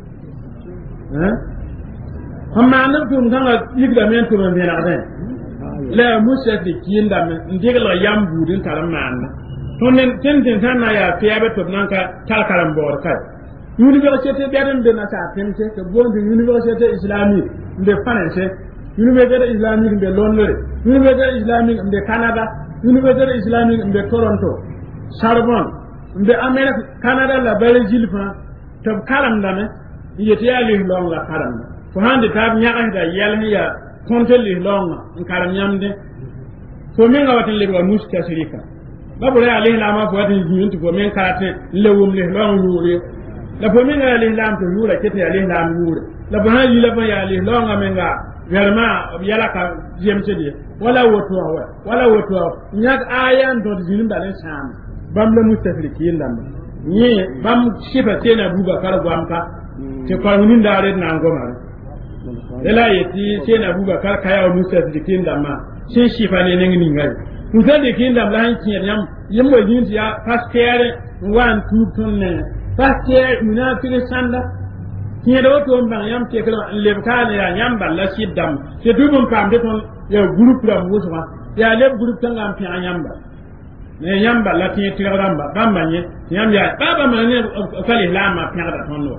eh amma nan tun kan yigda men tun men na den la musafikin da men ndigla yam budin taran man to nen tin tin tan na ya fiyabe to nan ka kalkaram bor kai université beden de na sa temte to bonde université islamique de France université islamique de Londres université islamique de Canada université islamique de Toronto Sorbonne de Amerique Canada la Belgique fa to karam dame yete ya li longa karam ko hande tab nyaaka da yelni ya kontel li longa en karam nyamde ko men ngawata le ba muska sirika babu re alayhi lama ko wati jintu ko men karate lewum le long yuri la ko men alayhi lam to yura kete alayhi lam yuri la ba hayi la ba ya alayhi longa men ga verma yala ka jemte die wala woto wa wala woto nyak ayan do jinin dalen sam bam la mustafrikin lam ni bam shifa tena Abubakar gwamka te ko nin dare na ngoma ela yeti tena Abubakar kaya mustafrikin lam ma shin shifa ne ne ngi ngai mustafrikin lam la hanki yam yimmo jinti ya paskere wan tu tonne paskere munafiki sanda tiye do to mbang yam te kala lebkane ya nyam balla siddam te dubum pam de ton ya groupe la wosma ya leb groupe tan am fi anyamba ne nyamba la tiye tiramba bamba nye nyam ya baba mane kali lama piada tondo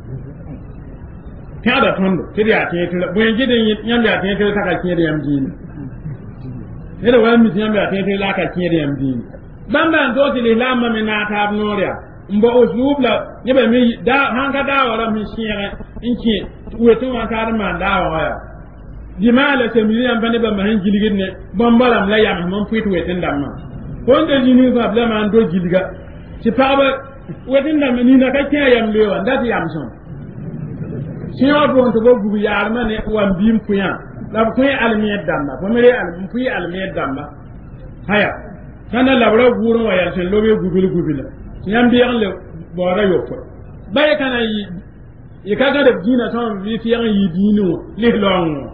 piada tondo te ya tiye tir bo ngide nyam ya tiye tir taka tiye yam dini ere wa mi nyam ya tiye tir la ka tiye yam dini bamba ndo ti lama me na tab noria mbo osubla nyebe mi da hanga da wala mi shiere inki wetu wa kar man da wala di mala se mi yam bane ba ma hin jiligin ne bambalam la yam mon fuitu wetin damma ko de jini ba bla man do jiliga ci paba wetin dam ni na ka ke yam lewa ndati yam son shi wa bon to bo gugu yar man ne wan bim kuya la ko almiyat damba ko mere almi fu almiyat damba haya kana labra guru wa yar sen lobe gubil gubila nyam bi an le bora yoppo baye kana yi e kaga de dina ton vi fi an yi dinu li long